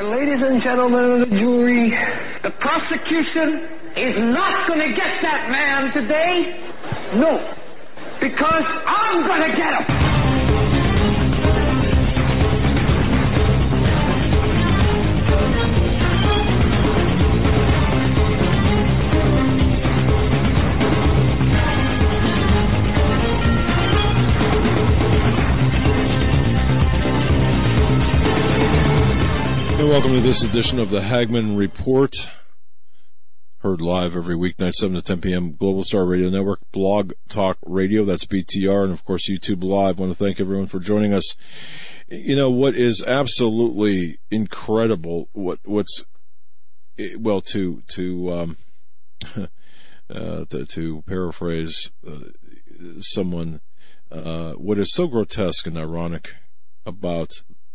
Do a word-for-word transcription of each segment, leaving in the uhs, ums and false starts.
And ladies and gentlemen of the jury, the prosecution is not going to get that man today. No. Because I'm going to get him. Welcome to this edition of the Hagmann Report, heard live every weeknight, seven to ten p.m., Global Star Radio Network, Blog Talk Radio, that's B T R, and of course YouTube Live. I want to thank everyone for joining us. You know, what is absolutely incredible, what what's, well, to, to, um, uh, to, to paraphrase uh, someone, uh, what is so grotesque and ironic about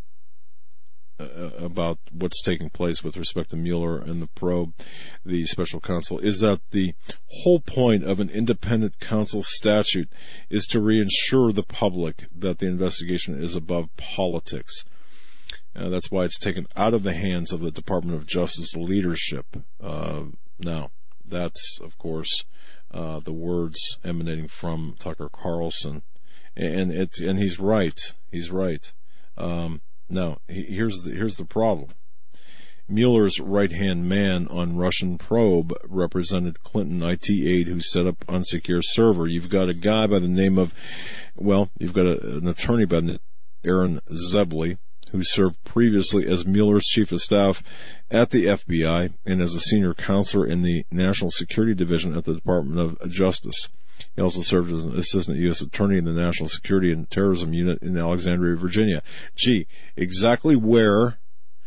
Uh, about what's taking place with respect to Mueller and the probe, the special counsel, is that the whole point of an independent counsel statute is to reassure the public that the investigation is above politics. Uh, that's why it's taken out of the hands of the Department of Justice leadership. Uh, now, that's, of course, uh, the words emanating from Tucker Carlson. And, it, and he's right. He's right. Um, Now, here's the, here's the problem. Mueller's right-hand man on Russian probe represented Clinton I T aide who set up unsecure server. You've got a guy by the name of, well, you've got a, an attorney by the name of Aaron Zebley, who served previously as Mueller's chief of staff at the F B I and as a senior counselor in the National Security Division at the Department of Justice. He also served as an assistant U S attorney in the National Security and Terrorism Unit in Alexandria, Virginia. Gee, exactly where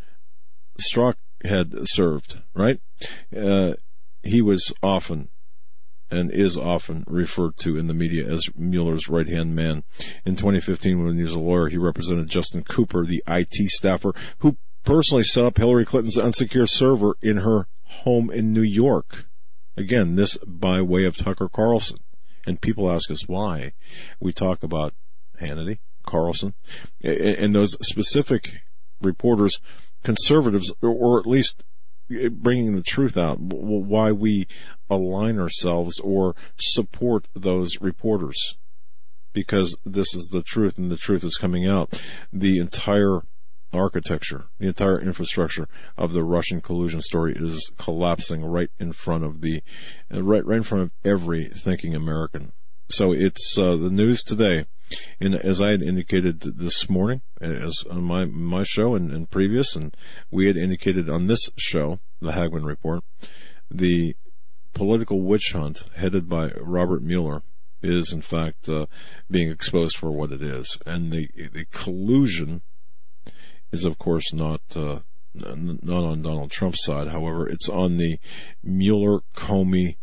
Strzok had served, right? Uh, he was often and is often referred to in the media as Mueller's right-hand man. In twenty fifteen, when he was a lawyer, he represented Justin Cooper, the I T staffer, who personally set up Hillary Clinton's unsecure server in her home in New York. Again, this by way of Tucker Carlson. And people ask us why. We talk about Hannity, Carlson, and those specific reporters, conservatives, or at least bringing the truth out, why we align ourselves or support those reporters. Because this is the truth, and the truth is coming out. The entire architecture, the entire infrastructure of the Russian collusion story is collapsing right in front of the, right, right in front of every thinking American. So it's uh, the news today, and as I had indicated this morning, as on my my show and, and previous, and we had indicated on this show, the Hagmann Report, the political witch hunt headed by Robert Mueller is in fact uh, being exposed for what it is, and the the collusion is, of course, not uh, not on Donald Trump's side. However, it's on the Mueller, Comey,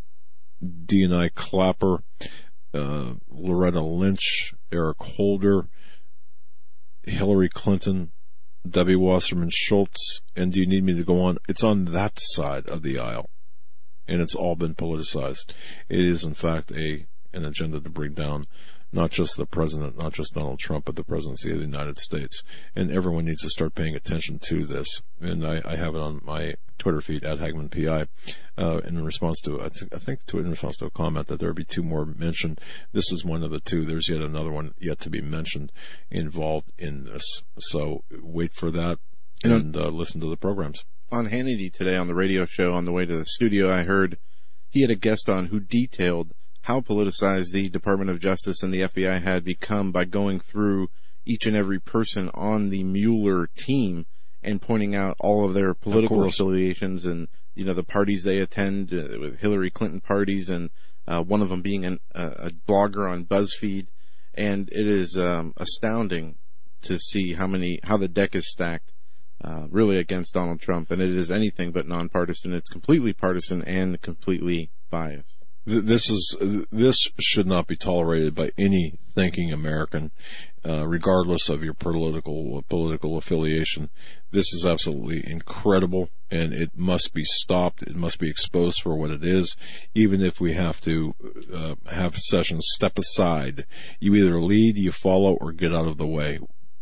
D and I Clapper, uh, Loretta Lynch, Eric Holder, Hillary Clinton, Debbie Wasserman Schultz, and do you need me to go on? It's on that side of the aisle, and it's all been politicized. It is, in fact, a an agenda to bring down not just the president, not just Donald Trump, but the presidency of the United States. And everyone needs to start paying attention to this. And I, I have it on my Twitter feed, at Hagmann P I, uh, in response to, I think, I think to, in response to a comment that there would be two more mentioned. This is one of the two. There's yet another one yet to be mentioned involved in this. So wait for that and uh, listen to the programs. On Hannity today on the radio show on the way to the studio, I heard he had a guest on who detailed how politicized the Department of Justice and the F B I had become by going through each and every person on the Mueller team and pointing out all of their political affiliations and, you know, the parties they attend, uh, with Hillary Clinton parties, and uh, one of them being an, uh, a blogger on BuzzFeed. And it is um, astounding to see how many how the deck is stacked uh, really against Donald Trump. And it is anything but nonpartisan. It's completely partisan and completely biased. This is this should not be tolerated by any thinking American, uh, regardless of your political political affiliation. This is absolutely incredible, and it must be stopped. It must be exposed for what it is. Even if we have to uh, have Sessions step aside, you either lead, you follow, or get out of the way.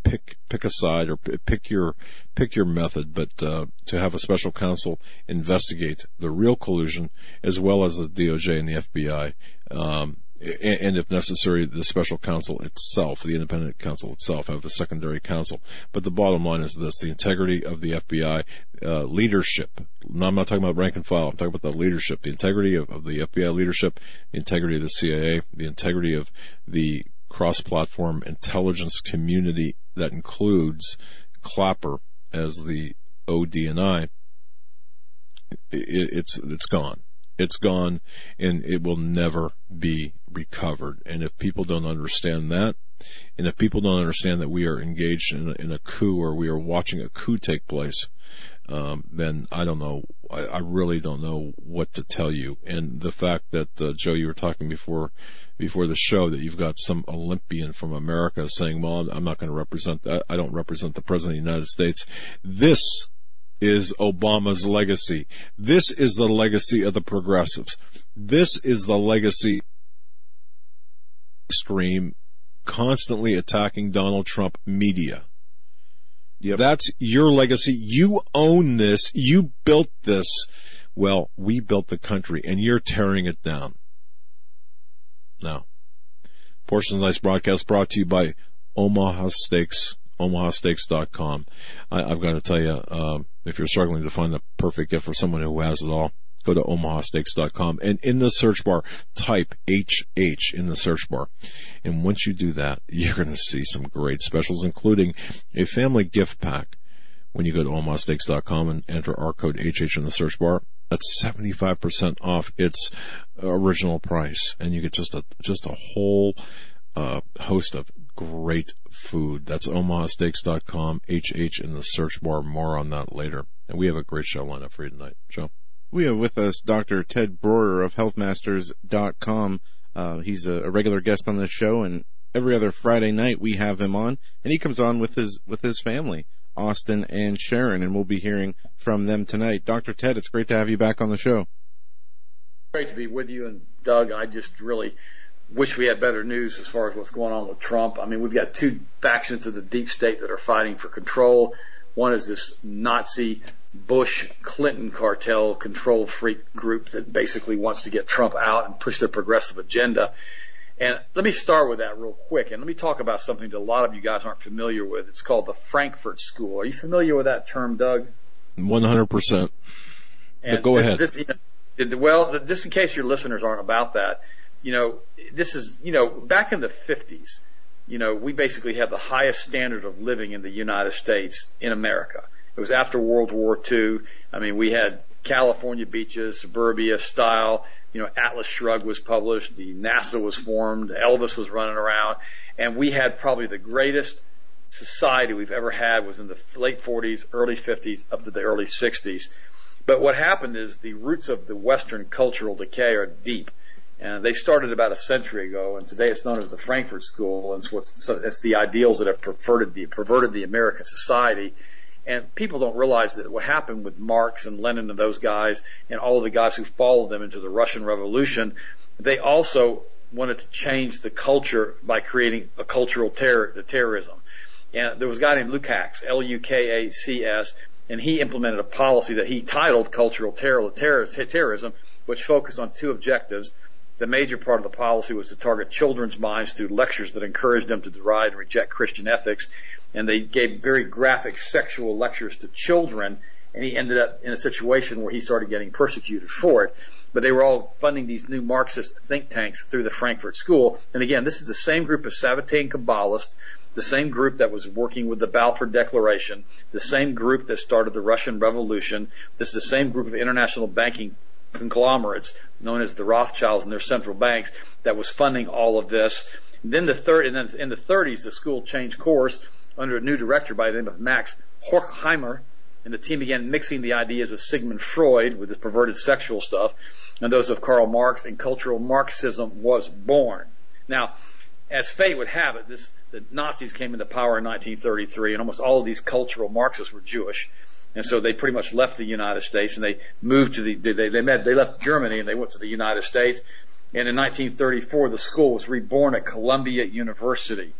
pick pick a side or pick your pick your method, but uh, to have a special counsel investigate the real collusion as well as the D O J and the F B I, um, and, and if necessary, the special counsel itself, the independent counsel itself, have the secondary counsel. But the bottom line is this: the integrity of the F B I uh, leadership. No, I'm not talking about rank and file. I'm talking about the leadership, the integrity of, of the F B I leadership, the integrity of the C I A, the integrity of the cross-platform intelligence community that includes Clapper as the O D and I. It, it's it's gone. It's gone, and it will never be recovered. And if people don't understand that, and if people don't understand that we are engaged in a, in a coup, or we are watching a coup take place, um, then I don't know. I, I really don't know what to tell you. And the fact that uh, Joe, you were talking before before the show that you've got some Olympian from America saying, "Well, I'm not going to represent that. I don't represent the President of the United States." This is Obama's legacy. This is the legacy of the progressives. This is the legacy stream constantly attacking Donald Trump media. Yep. That's your legacy. You own this. You built this. Well, we built the country, and you're tearing it down. Now, portion of tonight's broadcast brought to you by Omaha Steaks. Omaha Steaks dot com. I, I've got to tell you, uh, if you're struggling to find the perfect gift for someone who has it all, go to Omaha Steaks dot com, and in the search bar, type H H in the search bar. And once you do that, you're going to see some great specials, including a family gift pack. When you go to Omaha Steaks dot com and enter our code H H in the search bar, that's seventy-five percent off its original price, and you get just a just a whole uh, host of great food. That's Omaha Steaks dot com, H H in the search bar. More on that later. And we have a great show lineup for you tonight. Joe? We have with us Doctor Ted Broer of health masters dot com. Uh, he's a, a regular guest on this show, and every other Friday night we have him on, and he comes on with his with his family, Austin and Sharon, and we'll be hearing from them tonight. Doctor Ted, it's great to have you back on the show. Great to be with you. And Doug, I just really wish we had better news as far as what's going on with Trump. I mean, we've got two factions of the deep state that are fighting for control. One is this Nazi Bush-Clinton cartel control freak group that basically wants to get Trump out and push their progressive agenda. And let me start with that real quick, and let me talk about something that a lot of you guys aren't familiar with. It's called the Frankfurt School. Are you familiar with that term, Doug? one hundred percent. And but go this, ahead. This, you know, well, just in case your listeners aren't about that, you know, this is, you know, back in the fifties, you know, we basically had the highest standard of living in the United States in America. It was after World War Two. I mean, we had California beaches, suburbia style. You know, Atlas Shrugged was published. The NASA was formed. Elvis was running around. And we had probably the greatest society we've ever had was in the late forties, early fifties, up to the early sixties. But what happened is the roots of the Western cultural decay are deep. And they started about a century ago, and today it's known as the Frankfurt School, and it's, what, so it's the ideals that have perverted the, perverted the American society. And people don't realize that what happened with Marx and Lenin and those guys and all of the guys who followed them into the Russian Revolution, they also wanted to change the culture by creating a cultural terror, the terrorism. And there was a guy named Lukács, L U K A C S, and he implemented a policy that he titled Cultural terror, Terrorism, which focused on two objectives. The major part of the policy was to target children's minds through lectures that encouraged them to deride and reject Christian ethics. And they gave very graphic sexual lectures to children, and he ended up in a situation where he started getting persecuted for it. But they were all funding these new Marxist think tanks through the Frankfurt School. And again, this is the same group of Sabbatean Kabbalists, the same group that was working with the Balfour Declaration, the same group that started the Russian Revolution. This is the same group of international banking conglomerates known as the Rothschilds and their central banks that was funding all of this. And then the third, and then in the thirties, the school changed course under a new director by the name of Max Horkheimer, and the team began mixing the ideas of Sigmund Freud with his perverted sexual stuff and those of Karl Marx, and cultural Marxism was born. Now, as fate would have it, this, the Nazis came into power in nineteen thirty-three, and almost all of these cultural Marxists were Jewish. And so they pretty much left the United States, and they moved to the, they, they met, they left Germany and they went to the United States. And in nineteen thirty-four, the school was reborn at Columbia University.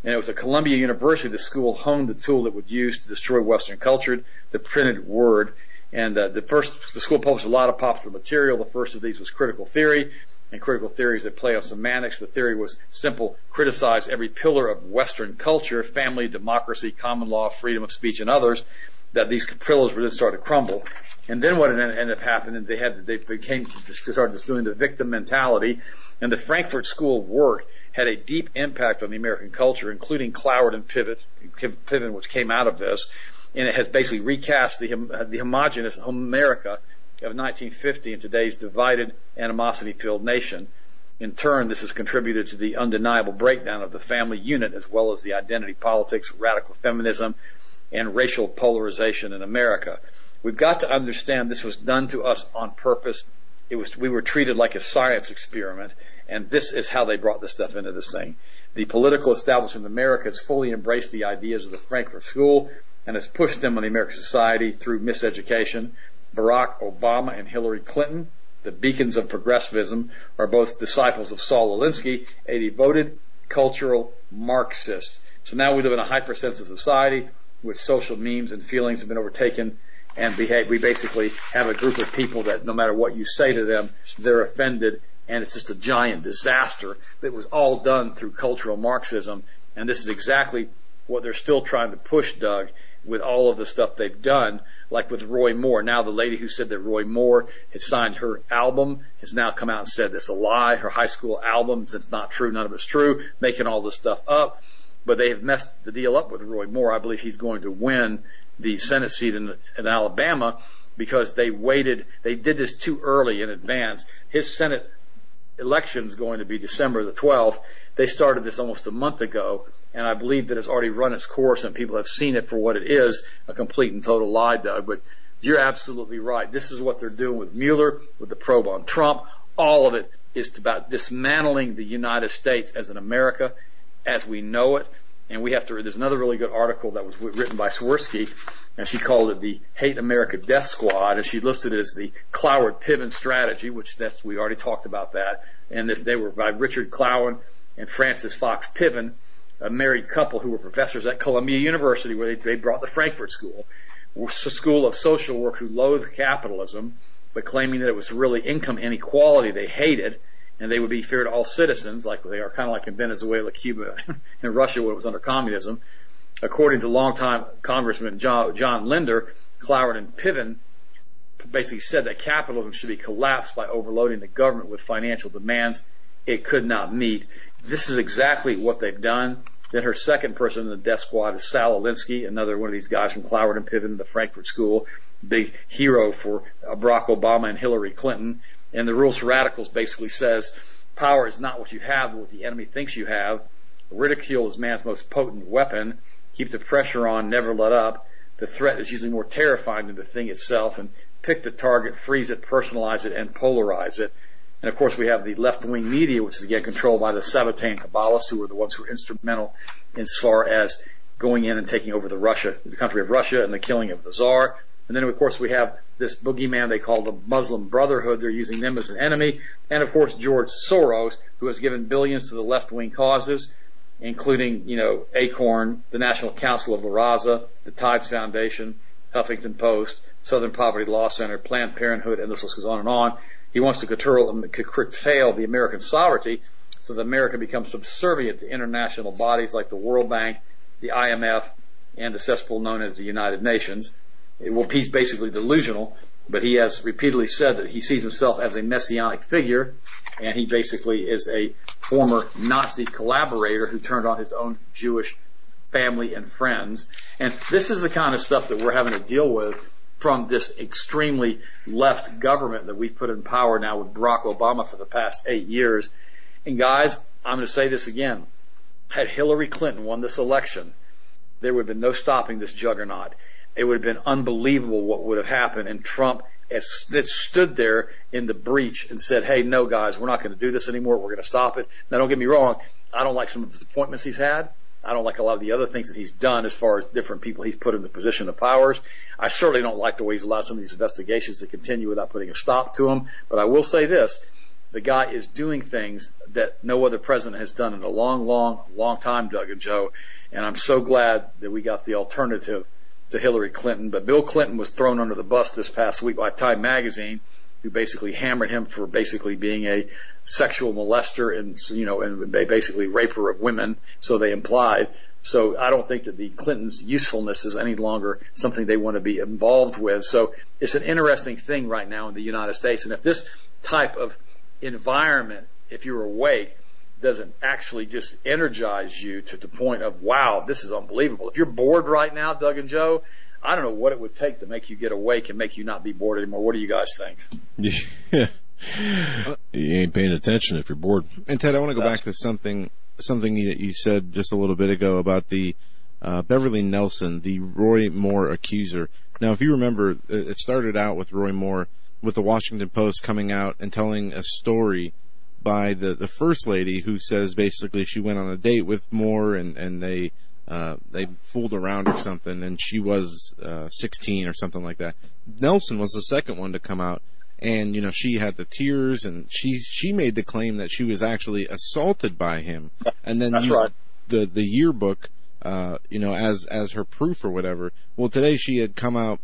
And it was at Columbia University the school honed the tool it would use to destroy Western culture, the printed word. And uh, the first, the school published a lot of popular material. The first of these was critical theory, and critical theories that play on semantics. The theory was simple: criticize every pillar of Western culture, family, democracy, common law, freedom of speech, and others. That these pillars would then start to crumble. And then what ended up happening, they had, they became, started doing the victim mentality. And the Frankfurt School of Work had a deep impact on the American culture, including Cloward and Piven, Piven, which came out of this. And it has basically recast the, the homogenous America of nineteen fifty in today's divided, animosity-filled nation. In turn, this has contributed to the undeniable breakdown of the family unit, as well as the identity politics, radical feminism, and racial polarization in America. We've got to understand this was done to us on purpose. It was, we were treated like a science experiment, and this is how they brought this stuff into this thing. The political establishment in America has fully embraced the ideas of the Frankfurt School and has pushed them on the American society through miseducation. Barack Obama and Hillary Clinton, the beacons of progressivism, are both disciples of Saul Alinsky, a devoted cultural Marxist. So now we live in a hypersensitive society with social memes and feelings have been overtaken and behave. We basically have a group of people that no matter what you say to them, they're offended, and it's just a giant disaster that was all done through cultural Marxism. And this is exactly what they're still trying to push, Doug, with all of the stuff they've done, like with Roy Moore. Now the lady who said that Roy Moore had signed her album has now come out and said it's a lie. Her high school album, it's not true, none of it's true, making all this stuff up. But they have messed the deal up with Roy Moore. I believe he's going to win the Senate seat in, in Alabama because they waited. They did this too early in advance. His Senate election is going to be December the twelfth. They started this almost a month ago, and I believe that it's already run its course and people have seen it for what it is, a complete and total lie, Doug. But you're absolutely right. This is what they're doing with Mueller, with the probe on Trump. All of it is about dismantling the United States as an America as we know it. And we have to, there's another really good article that was written by Swirsky, and she called it the Hate America Death Squad, and she listed it as the Cloward Piven strategy, which that's, we already talked about that. And if they were by Richard Cloward and Frances Fox Piven, a married couple who were professors at Columbia University, where they, they brought the Frankfurt School, a school of social work who loathed capitalism, but claiming that it was really income inequality they hated, and they would be fair to all citizens, like they are kind of like in Venezuela, Cuba, and Russia when it was under communism. According to longtime Congressman John, John Linder, Cloward and Piven basically said that capitalism should be collapsed by overloading the government with financial demands it could not meet. This is exactly what they've done. Then her second person in the death squad is Sal Alinsky, another one of these guys from Cloward and Piven, the Frankfurt School, big hero for Barack Obama and Hillary Clinton. And the Rules for Radicals basically says power is not what you have, but what the enemy thinks you have. Ridicule is man's most potent weapon. Keep the pressure on, never let up. The threat is usually more terrifying than the thing itself. And pick the target, freeze it, personalize it, and polarize it. And of course we have the left-wing media, which is again controlled by the Sabbatean Kabbalists, who were the ones who were instrumental as far as going in and taking over the Russia, the country of Russia, and the killing of the Tsar. And then, of course, we have this boogeyman they call the Muslim Brotherhood. They're using them as an enemy. And, of course, George Soros, who has given billions to the left-wing causes, including, you know, ACORN, the National Council of La Raza, the Tides Foundation, Huffington Post, Southern Poverty Law Center, Planned Parenthood, and this list goes on and on. He wants to curtail, curtail the American sovereignty so that America becomes subservient to international bodies like the World Bank, the I M F, and the cesspool known as the United Nations. Well, he's basically delusional, but he has repeatedly said that he sees himself as a messianic figure, and he basically is a former Nazi collaborator who turned on his own Jewish family and friends. And this is the kind of stuff that we're having to deal with from this extremely left government that we've put in power now with Barack Obama for the past eight years. And guys, I'm going to say this again. Had Hillary Clinton won this election, there would have been no stopping this juggernaut. It would have been unbelievable what would have happened. And Trump has stood there in the breach and said, hey, no, guys, we're not going to do this anymore. We're going to stop it. Now, don't get me wrong. I don't like some of his appointments he's had. I don't like a lot of the other things that he's done as far as different people he's put in the position of powers. I certainly don't like the way he's allowed some of these investigations to continue without putting a stop to them. But I will say this. the guy is doing things that no other president has done in a long, long, long time, Doug and Joe. And I'm so glad that we got the alternative to Hillary Clinton. But Bill Clinton was thrown under the bus this past week by Time Magazine, who basically hammered him for basically being a sexual molester and, you know, and basically raper of women, so they implied. So I don't think that the Clintons' usefulness is any longer something they want to be involved with. So it's an interesting thing right now in the United States. And if this type of environment, if you're awake, doesn't actually just energize you to the point of, wow, this is unbelievable. If you're bored right now, Doug and Joe, I don't know what it would take to make you get awake and make you not be bored anymore. What do you guys think? Yeah. You ain't paying attention if you're bored. And Ted, I want to go back to something something that you said just a little bit ago about the uh, Beverly Nelson, the Roy Moore accuser. Now, if you remember, it started out with Roy Moore with the Washington Post coming out and telling a story by the, the first lady who says basically she went on a date with Moore and, and they uh, they fooled around or something, and she was uh, sixteen or something like that. Nelson was the second one to come out. And, you know, she had the tears, and she she made the claim that she was actually assaulted by him, and then That's used right. the the yearbook, uh, you know, as as her proof or whatever. Well, today she had come out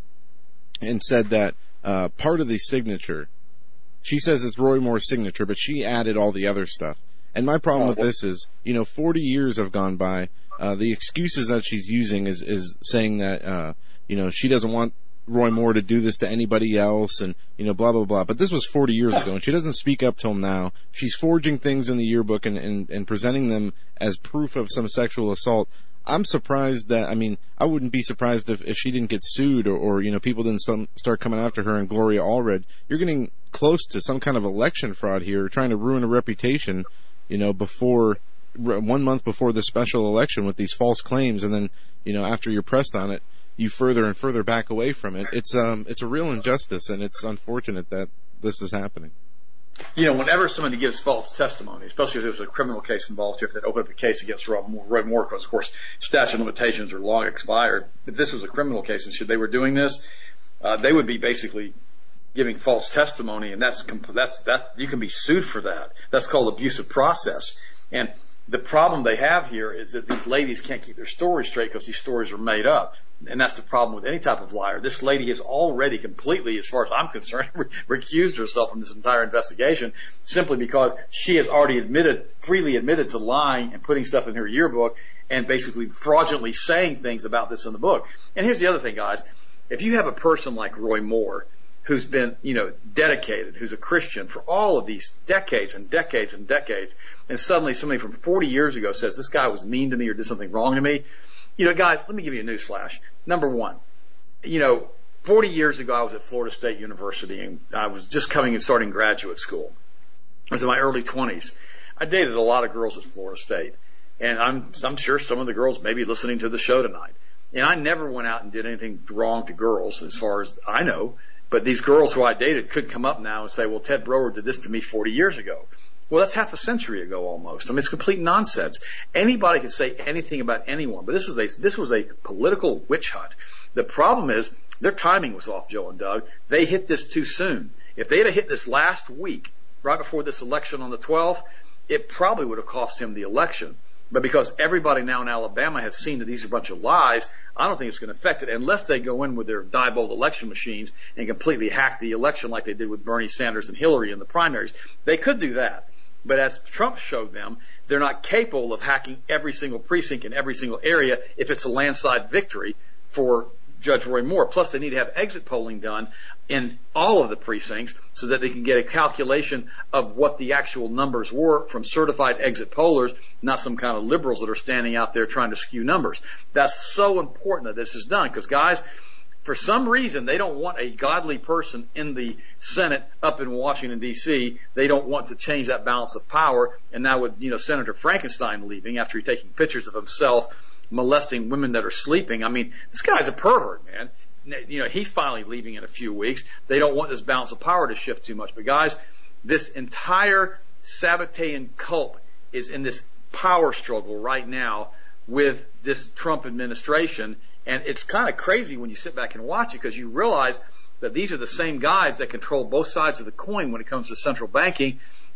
and said that uh, part of the signature, she says it's Roy Moore's signature, but she added all the other stuff. And my problem with this is, you know, forty years have gone by. Uh, the excuses that she's using is is saying that, uh, you know, she doesn't want Roy Moore to do this to anybody else, and, you know, blah, blah, blah. But this was forty years ago, and she doesn't speak up till now. She's forging things in the yearbook and, and, and presenting them as proof of some sexual assault. I'm surprised that, I mean, I wouldn't be surprised if, if she didn't get sued or, or, you know, people didn't st- start coming after her and Gloria Allred. You're getting close to some kind of election fraud here, trying to ruin a reputation, you know, before, one month before the special election with these false claims, and then, you know, after you're pressed on it, you further and further back away from it. It's um, it's a real injustice, and it's unfortunate that this is happening. You know, whenever somebody gives false testimony, especially if there's a criminal case involved, if they open up a case against Roy Moore, because, of course, statute of limitations are long expired. If this was a criminal case and should they were doing this, uh, they would be basically giving false testimony, and that's that's that you can be sued for that. That's called abusive process. And the problem they have here is that these ladies can't keep their stories straight because these stories are made up. And that's the problem with any type of liar. This lady has already completely, as far as I'm concerned, recused herself from this entire investigation simply because she has already admitted, freely admitted to lying and putting stuff in her yearbook and basically fraudulently saying things about this in the book. And here's the other thing, guys. If you have a person like Roy Moore who's been, you know, dedicated, who's a Christian for all of these decades and decades and decades, and suddenly somebody from forty years ago says this guy was mean to me or did something wrong to me, you know, guys, let me give you a news flash. Number one, you know, forty years ago I was at Florida State University and I was just coming and starting graduate school. I was in my early twenties. I dated a lot of girls at Florida State, and I'm I'm sure some of the girls may be listening to the show tonight. And I never went out and did anything wrong to girls as far as I know, but these girls who I dated could come up now and say, well, Ted Broer did this to me forty years ago. Well, that's half a century ago almost. I mean, it's complete nonsense. Anybody can say anything about anyone, but this was a this was a political witch hunt. The problem is their timing was off, Joe and Doug. They hit this too soon. If they had hit this last week, right before this election on the twelfth, it probably would have cost him the election. But because everybody now in Alabama has seen that these are a bunch of lies, I don't think it's going to affect it unless they go in with their Diebold election machines and completely hack the election like they did with Bernie Sanders and Hillary in the primaries. They could do that. But as Trump showed them, they're not capable of hacking every single precinct in every single area if it's a landslide victory for Judge Roy Moore. Plus, they need to have exit polling done in all of the precincts so that they can get a calculation of what the actual numbers were from certified exit pollers, not some kind of liberals that are standing out there trying to skew numbers. That's so important that this is done because, guys, for some reason, they don't want a godly person in the Senate up in Washington, D C They don't want to change that balance of power. And now with, you know, Senator Frankenstein leaving after he's taking pictures of himself molesting women that are sleeping. I mean, this guy's a pervert, man. You know, he's finally leaving in a few weeks. They don't want this balance of power to shift too much. But, guys, this entire Sabbatean cult is in this power struggle right now with this Trump administration. And it's kind of crazy when you sit back and watch it because you realize that these are the same guys that control both sides of the coin when it comes to central banking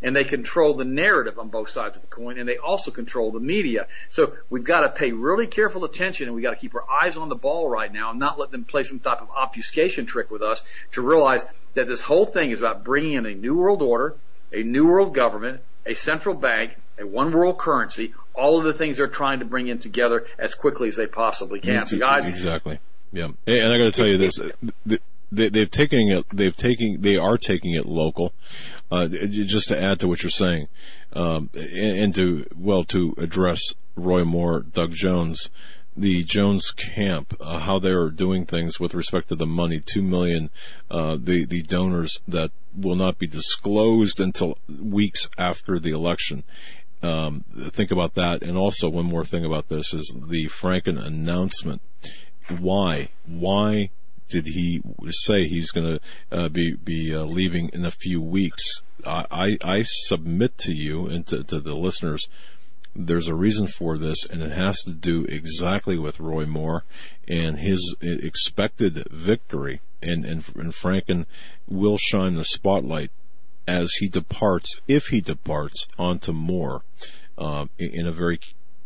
and they control the narrative on both sides of the coin, and they also control the media. So we've got to pay really careful attention, and we've got to keep our eyes on the ball right now and not let them play some type of obfuscation trick with us to realize that this whole thing is about bringing in a new world order, a new world government, a central bank, a one world currency, all of the things they're trying to bring in together as quickly as they possibly can. So guys, exactly. Yeah. And I got to tell you this, they, they've taken it, they've taken, they are taking it local. Uh, just to add to what you're saying, um, and, and to, well, to address Roy Moore, Doug Jones, the Jones camp, uh, how they are doing things with respect to the money, two million, uh, the, the donors that will not be disclosed until weeks after the election. Um, think about that. And also one more thing about this is the Franken announcement. Why? Why did he say he's going to uh, be be uh, leaving in a few weeks? I, I, I submit to you and to, to the listeners, there's a reason for this, and it has to do exactly with Roy Moore and his expected victory. And, and, and Franken will shine the spotlight as he departs, if he departs, onto Moore uh, in a very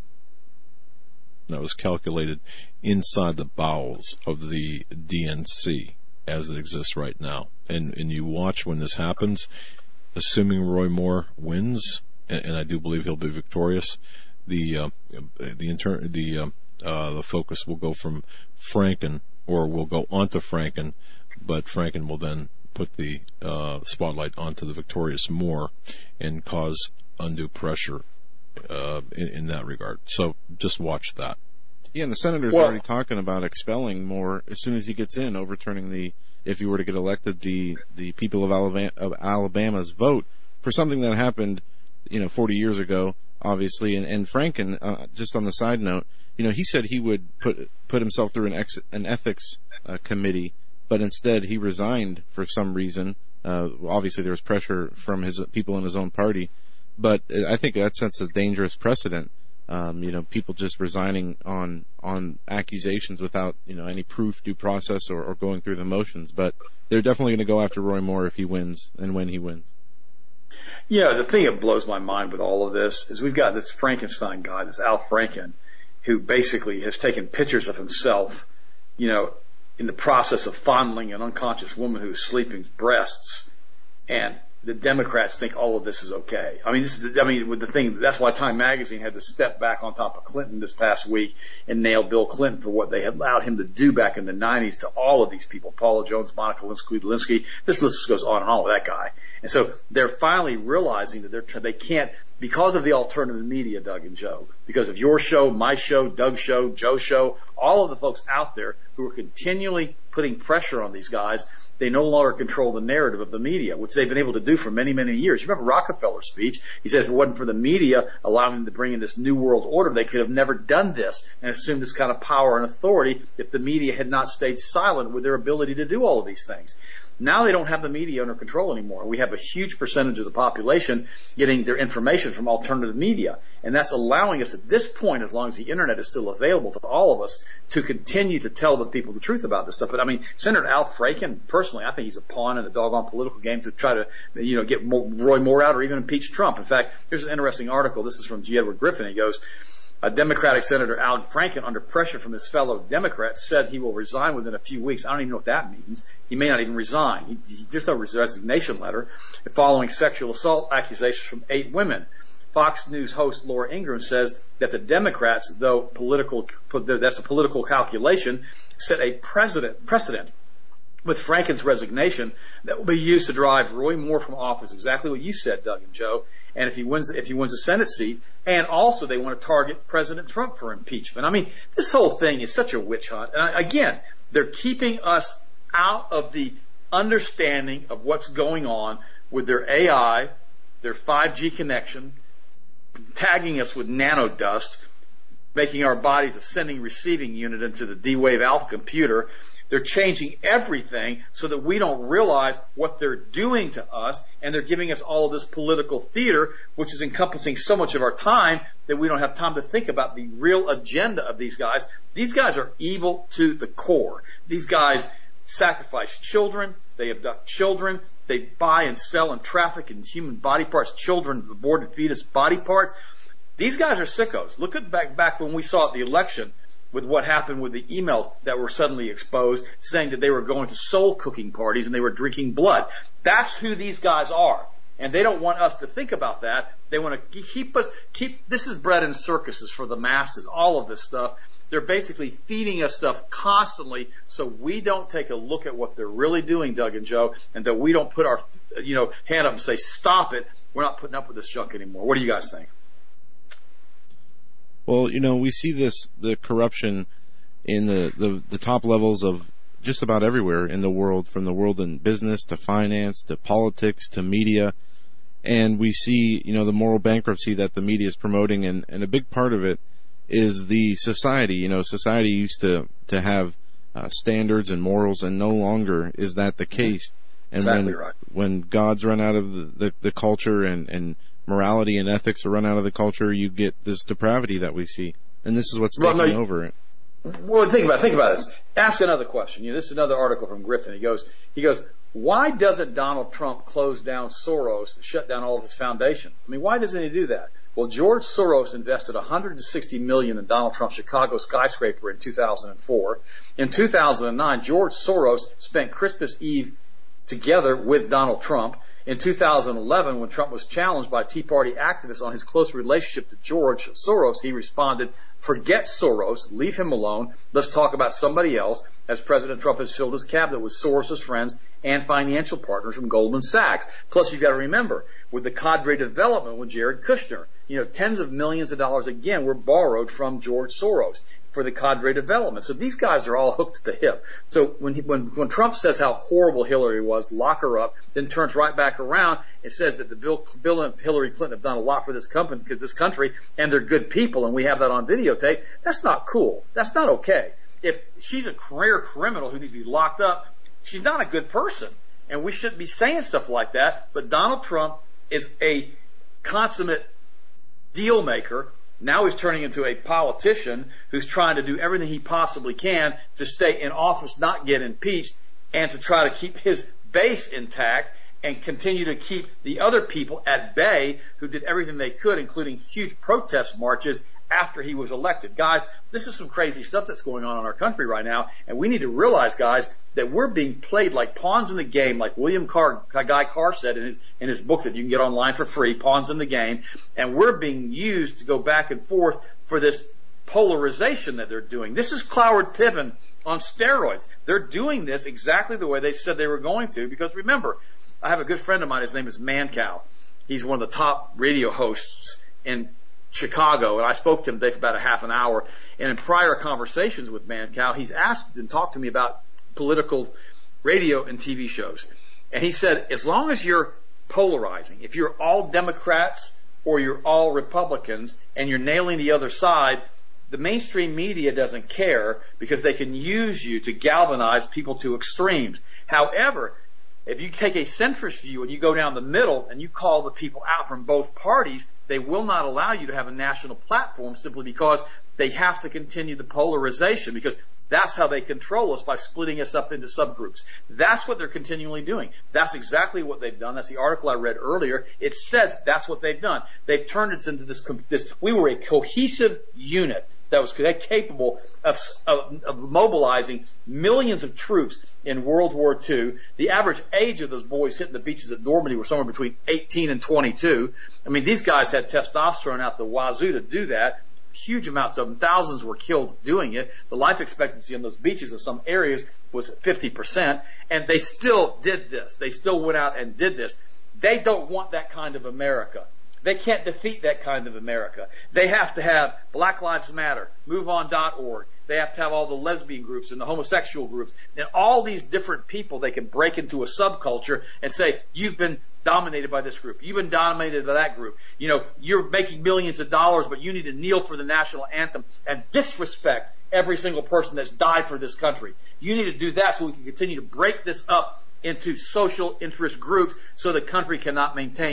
that was calculated inside the bowels of the D N C as it exists right now. And and you watch when this happens, assuming Roy Moore wins, and, and I do believe he'll be victorious, the uh, the inter- the uh, uh, the focus will go from Franken, or will go onto Franken, but Franken will then put the uh, spotlight onto the victorious Moore and cause undue pressure uh, in, in that regard. So just watch that. Yeah, and the senator's well, already talking about expelling Moore as soon as he gets in, overturning the, if he were to get elected, the, the people of Alabama, of Alabama's vote for something that happened, you know, forty years ago, obviously. And, and Franken, uh, just on the side note, you know, he said he would put put himself through an ex, an ethics uh, committee, but instead he resigned for some reason. Uh, obviously there was pressure from his people in his own party, but I think that sets a dangerous precedent. Um, you know, people just resigning on on accusations without, you know, any proof, due process, or, or going through the motions. But they're definitely going to go after Roy Moore if he wins and when he wins. Yeah, the thing that blows my mind with all of this is we've got this Frankenstein guy, this Al Franken, who basically has taken pictures of himself, you know, in the process of fondling an unconscious woman who's sleeping's breasts, and the Democrats think all of this is okay. I mean, this is, I mean, with the thing, that's why Time Magazine had to step back on top of Clinton this past week and nail Bill Clinton for what they had allowed him to do back in the nineties to all of these people, Paula Jones, Monica Lewinsky. This list goes on and on with that guy. And so they're finally realizing that they're, they can't, because of the alternative media, Doug and Joe, because of your show, my show, Doug's show, Joe's show, all of the folks out there who are continually putting pressure on these guys, they no longer control the narrative of the media, which they've been able to do for many, many years. You remember Rockefeller's speech? He said if it wasn't for the media allowing them to bring in this new world order, they could have never done this and assumed this kind of power and authority if the media had not stayed silent with their ability to do all of these things. Now they don't have the media under control anymore. We have a huge percentage of the population getting their information from alternative media. And that's allowing us at this point, as long as the internet is still available to all of us, to continue to tell the people the truth about this stuff. But I mean, Senator Al Franken, personally, I think he's a pawn in the doggone political game to try to, you know, get Roy Moore out or even impeach Trump. In fact, here's an interesting article. This is from G. Edward Griffin. He goes, a Democratic Senator Al Franken, under pressure from his fellow Democrats, said he will resign within a few weeks. I don't even know what that means. He may not even resign. He, he, there's no resignation letter. Following sexual assault accusations from eight women. Fox News host Laura Ingraham says that the Democrats, though political, that's a political calculation, set a precedent, precedent with Franken's resignation that will be used to drive Roy Moore from office. Exactly what you said, Doug and Joe. And if he wins, if he wins a Senate seat, and also they want to target President Trump for impeachment. I mean, this whole thing is such a witch hunt. And again, they're keeping us out of the understanding of what's going on with their A I, their five G connection, tagging us with nanodust, making our bodies a sending receiving unit into the D-Wave Alpha computer. They're changing everything so that we don't realize what they're doing to us, and they're giving us all of this political theater, which is encompassing so much of our time that we don't have time to think about the real agenda of these guys. These guys are evil to the core. These guys sacrifice children. They abduct children. They buy and sell and traffic in human body parts, children, aborted fetus body parts. These guys are sickos. Look at back back when we saw at the election with what happened with the emails that were suddenly exposed, saying that they were going to soul cooking parties and they were drinking blood. That's who these guys are. And they don't want us to think about that. They want to keep us, keep, this is bread and circuses for the masses, all of this stuff. They're basically feeding us stuff constantly so we don't take a look at what they're really doing, Doug and Joe, and that we don't put our, you know, hand up and say, stop it. We're not putting up with this junk anymore. What do you guys think? Well, you know, we see this, the corruption in the, the, the top levels of just about everywhere in the world, from the world in business to finance to politics to media. And we see, you know, the moral bankruptcy that the media is promoting, and, and a big part of it is the society. You know, society used to, to have uh, standards and morals, and no longer is that the case. And exactly when, right. when God's run out of the, the, the culture and, and morality and ethics are run out of the culture, you get this depravity that we see. And this is what's well, taking no, over it. Well, think about it. Think about this. Ask another question. You know, this is another article from Griffin. He goes, he goes, why doesn't Donald Trump close down Soros and shut down all of his foundations? I mean, why doesn't he do that? Well, George Soros invested one hundred sixty million dollars in Donald Trump's Chicago skyscraper in two thousand four. In two thousand nine, George Soros spent Christmas Eve together with Donald Trump. In two thousand eleven, when Trump was challenged by Tea Party activists on his close relationship to George Soros, he responded, forget Soros, leave him alone, let's talk about somebody else, as President Trump has filled his cabinet with Soros' friends and financial partners from Goldman Sachs. Plus, you've got to remember, with the cadre development with Jared Kushner, you know, tens of millions of dollars, again, were borrowed from George Soros for the cadre development. So these guys are all hooked to the hip. So when he, when when Trump says how horrible Hillary was, lock her up, then turns right back around and says that the Bill, Bill and Hillary Clinton have done a lot for this company, this country, and they're good people, and we have that on videotape, that's not cool. That's not okay. If she's a career criminal who needs to be locked up, she's not a good person, and we shouldn't be saying stuff like that. But Donald Trump is a consummate deal maker. Now he's turning into a politician who's trying to do everything he possibly can to stay in office, not get impeached, and to try to keep his base intact and continue to keep the other people at bay who did everything they could, including huge protest marches after he was elected. Guys, this is some crazy stuff that's going on in our country right now, and we need to realize, guys, that we're being played like pawns in the game, like William Carr, Guy Carr said in his, in his book that you can get online for free, Pawns in the Game, and we're being used to go back and forth for this polarization that they're doing. This is Cloward Piven on steroids. They're doing this exactly the way they said they were going to, because remember, I have a good friend of mine, his name is Mancow. He's one of the top radio hosts in Chicago, and I spoke to him today for about a half an hour. And in prior conversations with Mancow, he's asked and talked to me about political radio and T V shows. And he said, as long as you're polarizing, if you're all Democrats or you're all Republicans and you're nailing the other side, the mainstream media doesn't care because they can use you to galvanize people to extremes. However, if you take a centrist view and you go down the middle and you call the people out from both parties, they will not allow you to have a national platform simply because they have to continue the polarization, because that's how they control us, by splitting us up into subgroups. That's what they're continually doing. That's exactly what they've done. That's the article I read earlier. It says that's what they've done. They've turned us into this, this we were a cohesive unit that was capable of, of, of mobilizing millions of troops in World War Two. The average age of those boys hitting the beaches at Normandy were somewhere between eighteen and twenty-two. I mean, these guys had testosterone out the wazoo to do that. Huge amounts of them. Thousands were killed doing it. The life expectancy on those beaches in some areas was fifty percent. And they still did this. They still went out and did this. They don't want that kind of America. They can't defeat that kind of America. They have to have Black Lives Matter, move on dot org. They have to have all the lesbian groups and the homosexual groups and all these different people they can break into a subculture and say, you've been dominated by this group. You've been dominated by that group. You know, you're making millions of dollars, but you need to kneel for the national anthem and disrespect every single person that's died for this country. You need to do that so we can continue to break this up into social interest groups so the country cannot maintain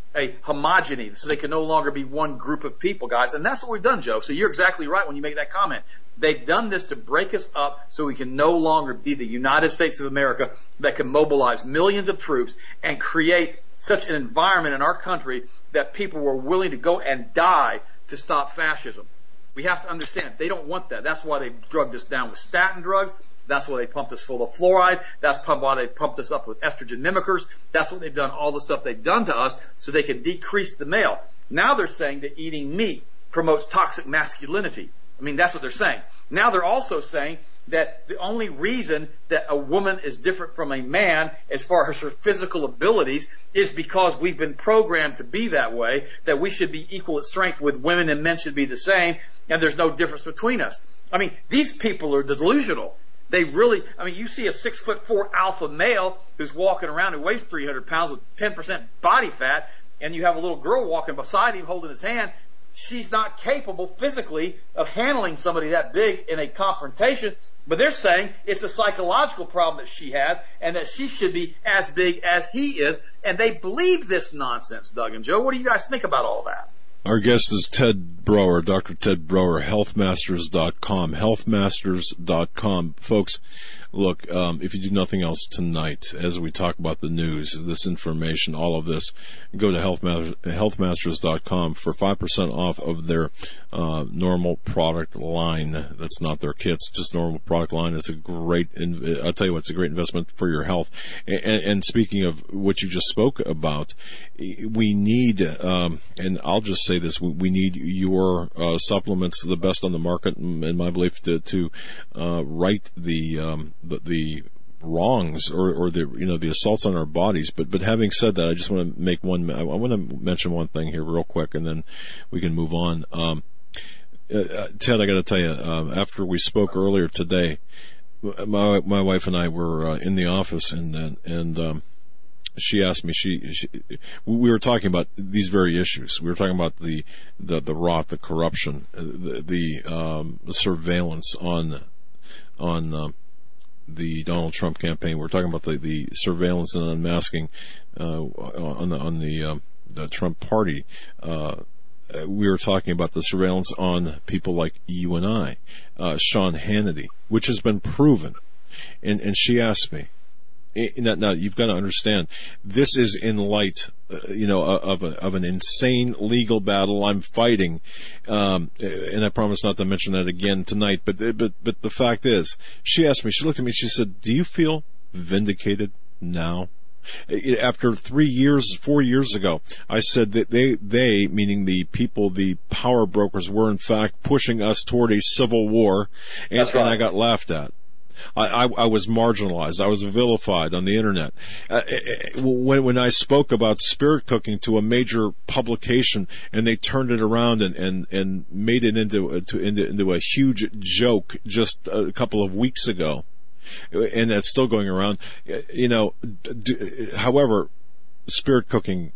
a homogeny, so they can no longer be one group of people, guys. And that's what we've done, Joe. So you're exactly right when you make that comment. They've done this to break us up so we can no longer be the United States of America that can mobilize millions of troops and create such an environment in our country that people were willing to go and die to stop fascism. We have to understand, they don't want that. That's why they drugged us down with statin drugs. That's why they pumped us full of fluoride. That's why they pumped us up with estrogen mimickers. That's what they've done, all the stuff they've done to us so they can decrease the male. Now they're saying that eating meat promotes toxic masculinity. I mean, that's what they're saying. Now they're also saying that the only reason that a woman is different from a man as far as her physical abilities is because we've been programmed to be that way, that we should be equal at strength with women and men should be the same, and there's no difference between us. I mean, these people are delusional. They really, I mean, you see a six foot four alpha male who's walking around who weighs three hundred pounds with ten percent body fat, and you have a little girl walking beside him holding his hand. She's not capable physically of handling somebody that big in a confrontation, but they're saying it's a psychological problem that she has and that she should be as big as he is, and they believe this nonsense, Doug and Joe. What do you guys think about all that? Our guest is Ted Broer, Doctor Ted Broer, health masters dot com, health masters dot com. Folks, look, um, if you do nothing else tonight, as we talk about the news, this information, all of this, go to health masters dot com for five percent off of their uh, normal product line. That's not their kits, just normal product line. It's a great, I'll tell you what, it's a great investment for your health. And, and speaking of what you just spoke about, we need, um, and I'll just say this, we, we need your uh, supplements, the best on the market, in my belief, to, to uh, right the, um, the the wrongs or, or the you know the assaults on our bodies. But but having said that, I just want to make one. I want to mention one thing here real quick, and then we can move on. Um, uh, Ted, I got to tell you, um, after we spoke earlier today, my my wife and I were uh, in the office, and and. and um, She asked me. She, she, we were talking about these very issues. We were talking about the, the, the rot, the corruption, the, the um, surveillance on, on uh, the Donald Trump campaign. We were talking about the, the surveillance and unmasking uh, on the on the, uh, the Trump party. Uh, we were talking about the surveillance on people like you and I, uh, Sean Hannity, which has been proven. And and she asked me. Now, now, you've got to understand, this is in light, uh, you know, of a, of an insane legal battle I'm fighting, um, and I promise not to mention that again tonight. But but but the fact is, she asked me, she looked at me, she said, "Do you feel vindicated now?" After three years, four years ago, I said that they, they, meaning the people, the power brokers, were in fact pushing us toward a civil war, and, That's right. and I got laughed at. I, I, I was marginalized. I was vilified on the internet. Uh, when, when I spoke about spirit cooking to a major publication, and they turned it around and, and, and made it into, to, into into a huge joke just a couple of weeks ago, and that's still going around. You know, however, spirit cooking,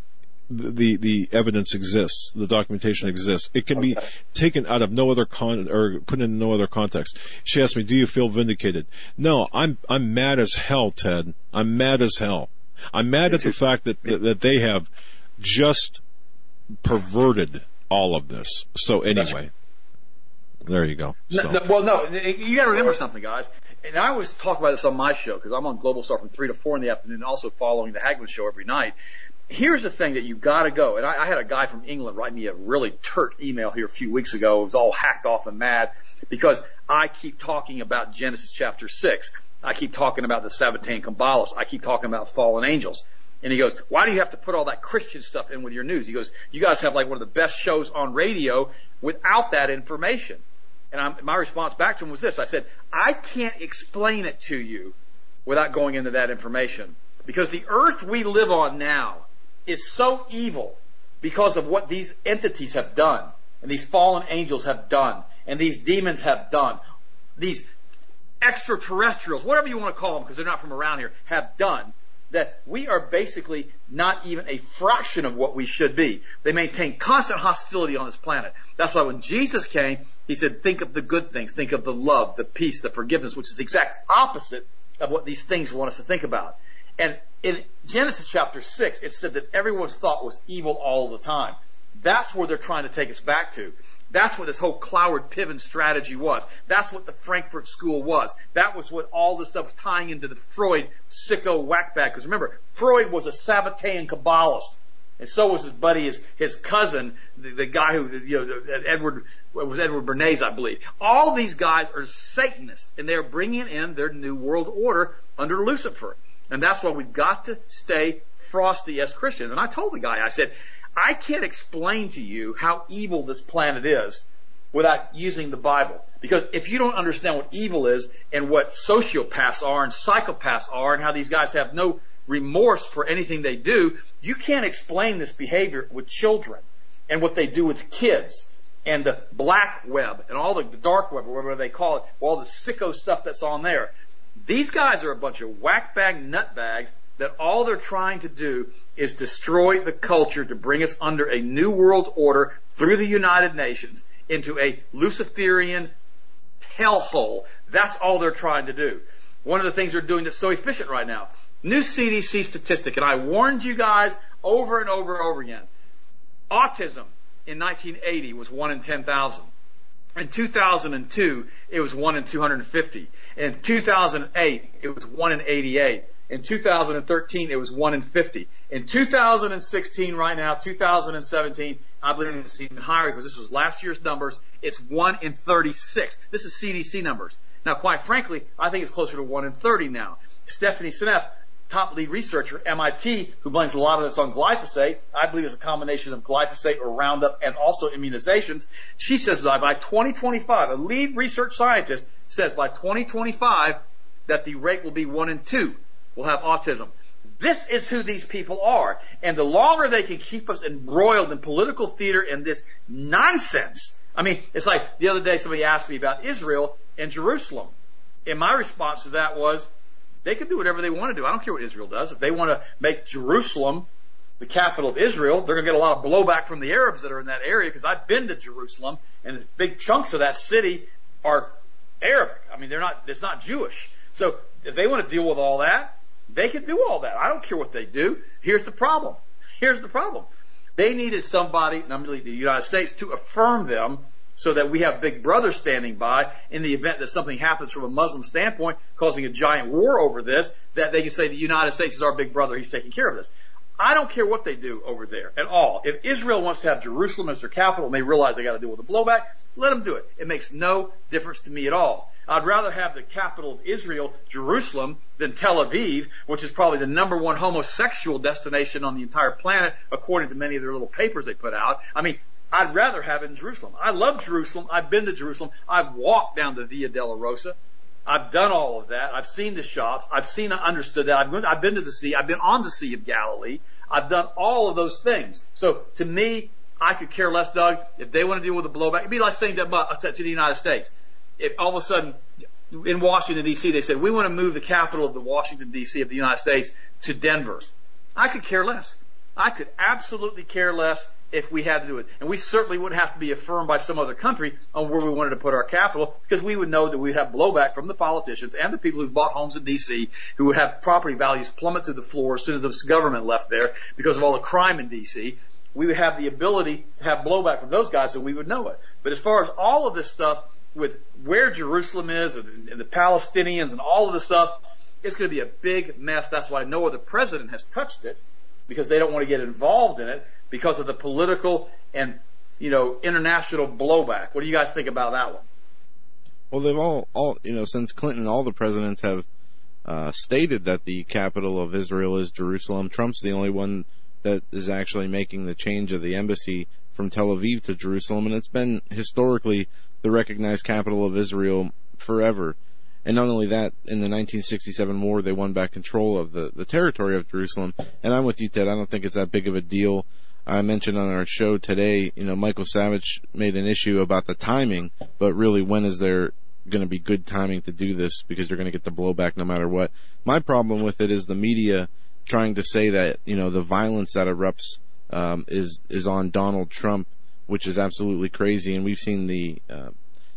the the evidence exists, the documentation exists. It can be taken out of no other con or put in no other context. She asked me, "Do you feel vindicated?" No, I'm I'm mad as hell, Ted. I'm mad as hell. I'm mad at the fact that that they have just perverted all of this. So anyway, there you go. So. No, no, well, no, you got to remember something, guys. And I always talk about this on my show because I'm on Global Star from three to four in the afternoon, also following the Hagmann Show every night. Here's the thing that you got to go. And I, I had a guy from England write me a really turt email here a few weeks ago. It was all hacked off and mad because I keep talking about Genesis chapter six. I keep talking about the Sabbatean Kabbalists. I keep talking about fallen angels. And he goes, "Why do you have to put all that Christian stuff in with your news?" He goes, "You guys have like one of the best shows on radio without that information." And I'm, my response back to him was this. I said, "I can't explain it to you without going into that information because the earth we live on now is so evil because of what these entities have done and these fallen angels have done and these demons have done, these extraterrestrials, whatever you want to call them because they're not from around here, have done, that we are basically not even a fraction of what we should be. They maintain constant hostility on this planet. That's why when Jesus came, he said, think of the good things, think of the love, the peace, the forgiveness, which is the exact opposite of what these things want us to think about. And in Genesis chapter six, it said that everyone's thought was evil all the time. That's where they're trying to take us back to. That's what this whole Cloward Piven strategy was. That's what the Frankfurt School was. That was what all this stuff was tying into the Freud sicko whackbag. Because remember, Freud was a Sabbatean Kabbalist. And so was his buddy, his, his cousin, the, the guy who, you know, Edward, it was Edward Bernays, I believe. All these guys are Satanists, and they're bringing in their new world order under Lucifer. And that's why we've got to stay frosty as Christians. And I told the guy, I said, I can't explain to you how evil this planet is without using the Bible. Because if you don't understand what evil is and what sociopaths are and psychopaths are and how these guys have no remorse for anything they do, you can't explain this behavior with children and what they do with kids and the black web and all the, the dark web, or whatever they call it, all the sicko stuff that's on there. These guys are a bunch of whackbag nutbags that all they're trying to do is destroy the culture to bring us under a new world order through the United Nations into a Luciferian hellhole. That's all they're trying to do. One of the things they're doing that's so efficient right now, new C D C statistic, and I warned you guys over and over and over again. Autism in nineteen eighty was one in ten thousand. In two thousand two, it was one in two hundred fifty. In two thousand eight, it was one in eighty-eight. In two thousand thirteen, it was one in fifty. In two thousand sixteen, right now, two thousand seventeen, I believe it's even higher because this was last year's numbers. It's one in thirty-six. This is C D C numbers. Now, quite frankly, I think it's closer to one in thirty now. Stephanie Seneff, top lead researcher, M I T, who blames a lot of this on glyphosate. I believe it's a combination of glyphosate or Roundup and also immunizations. She says that by twenty twenty-five, a lead research scientist says by twenty twenty-five that the rate will be one in two will have autism. This is who these people are. And the longer they can keep us embroiled in political theater and this nonsense. I mean, it's like the other day somebody asked me about Israel and Jerusalem. And my response to that was, they can do whatever they want to do. I don't care what Israel does. If they want to make Jerusalem the capital of Israel, they're going to get a lot of blowback from the Arabs that are in that area, because I've been to Jerusalem, and big chunks of that city are Arabic. I mean, they're not, it's not Jewish. So if they want to deal with all that, they can do all that. I don't care what they do. Here's the problem. Here's the problem. They needed somebody, namely the United States, to affirm them so that we have Big Brother standing by in the event that something happens from a Muslim standpoint, causing a giant war over this, that they can say the United States is our Big Brother, he's taking care of this. I don't care what they do over there at all. If Israel wants to have Jerusalem as their capital and they realize they got to deal with the blowback, let them do it. It makes no difference to me at all. I'd rather have the capital of Israel, Jerusalem, than Tel Aviv, which is probably the number one homosexual destination on the entire planet, according to many of their little papers they put out. I mean, I'd rather have it in Jerusalem. I love Jerusalem. I've been to Jerusalem. I've walked down the Via Dolorosa. I've done all of that. I've seen the shops. I've seen and understood that. I've been, I've been to the sea. I've been on the Sea of Galilee. I've done all of those things. So to me, I could care less, Doug, if they want to deal with the blowback. It'd be like saying to, to the United States, if all of a sudden in Washington, D C, they said, we want to move the capital of the Washington, D C of the United States to Denver. I could care less. I could absolutely care less if we had to do it. And we certainly wouldn't have to be affirmed by some other country on where we wanted to put our capital, because we would know that we'd have blowback from the politicians and the people who've bought homes in D C, who would have property values plummet to the floor as soon as the government left there because of all the crime in D C. We would have the ability to have blowback from those guys, so we would know it. But as far as all of this stuff with where Jerusalem is and, and the Palestinians and all of this stuff, it's going to be a big mess. That's why no other president has touched it, because they don't want to get involved in it because of the political and, you know, international blowback. What do you guys think about that one? Well, they've all, all you know, since Clinton, all the presidents have uh, stated that the capital of Israel is Jerusalem. Trump's the only one that is actually making the change of the embassy from Tel Aviv to Jerusalem, and it's been historically the recognized capital of Israel forever. And not only that, in the nineteen sixty-seven war, they won back control of the, the territory of Jerusalem. And I'm with you, Ted. I don't think it's that big of a deal. I mentioned on our show today, you know, Michael Savage made an issue about the timing, but really, when is there going to be good timing to do this? Because they're going to get the blowback no matter what. My problem with it is the media trying to say that, you know, the violence that erupts um, is is on Donald Trump, which is absolutely crazy. And we've seen the uh,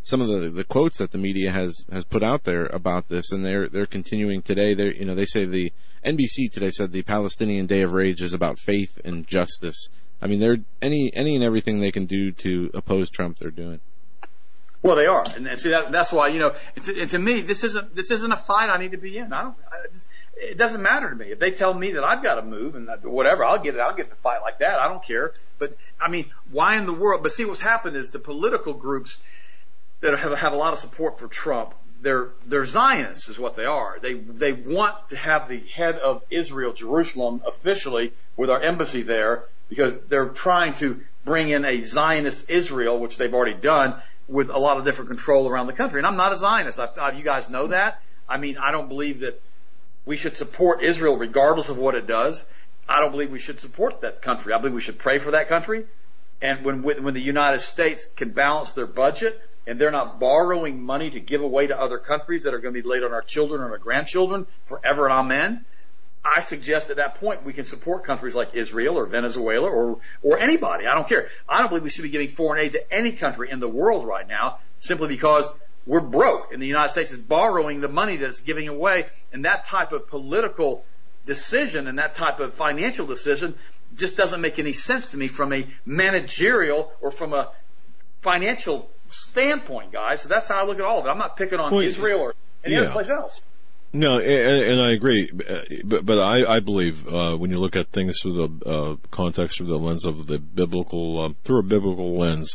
some of the, the quotes that the media has, has put out there about this, and they're they're continuing today. They you know they say the N B C today said the Palestinian Day of Rage is about faith and justice. I mean, they're any any and everything they can do to oppose Trump, they're doing. Well, they are, and see that, that's why you know. To, to me, this isn't this isn't a fight I need to be in. I don't. I, it doesn't matter to me if they tell me that I've got to move and whatever. I'll get it. I'll get the fight like that. I don't care. But I mean, why in the world? But see, what's happened is the political groups that have have a lot of support for Trump. They're they're Zionists, is what they are. They they want to have the head of Israel, Jerusalem, officially with our embassy there because they're trying to bring in a Zionist Israel, which they've already done, with a lot of different control around the country. And I'm not a Zionist. I've, I've, you guys know that. I mean, I don't believe that we should support Israel regardless of what it does. I don't believe we should support that country. I believe we should pray for that country. And when when the United States can balance their budget and they're not borrowing money to give away to other countries that are going to be laid on our children or our grandchildren forever and amen, I suggest at that point we can support countries like Israel or Venezuela or or anybody. I don't care. I don't believe we should be giving foreign aid to any country in the world right now simply because we're broke and the United States is borrowing the money that it's giving away. And that type of political decision and that type of financial decision just doesn't make any sense to me from a managerial or from a financial standpoint, guys. So that's how I look at all of it. I'm not picking on well, Israel or any yeah. other place else. No, and, and I agree, but but I, I believe uh, when you look at things through the uh, context, through the lens of the biblical, um, through a biblical lens,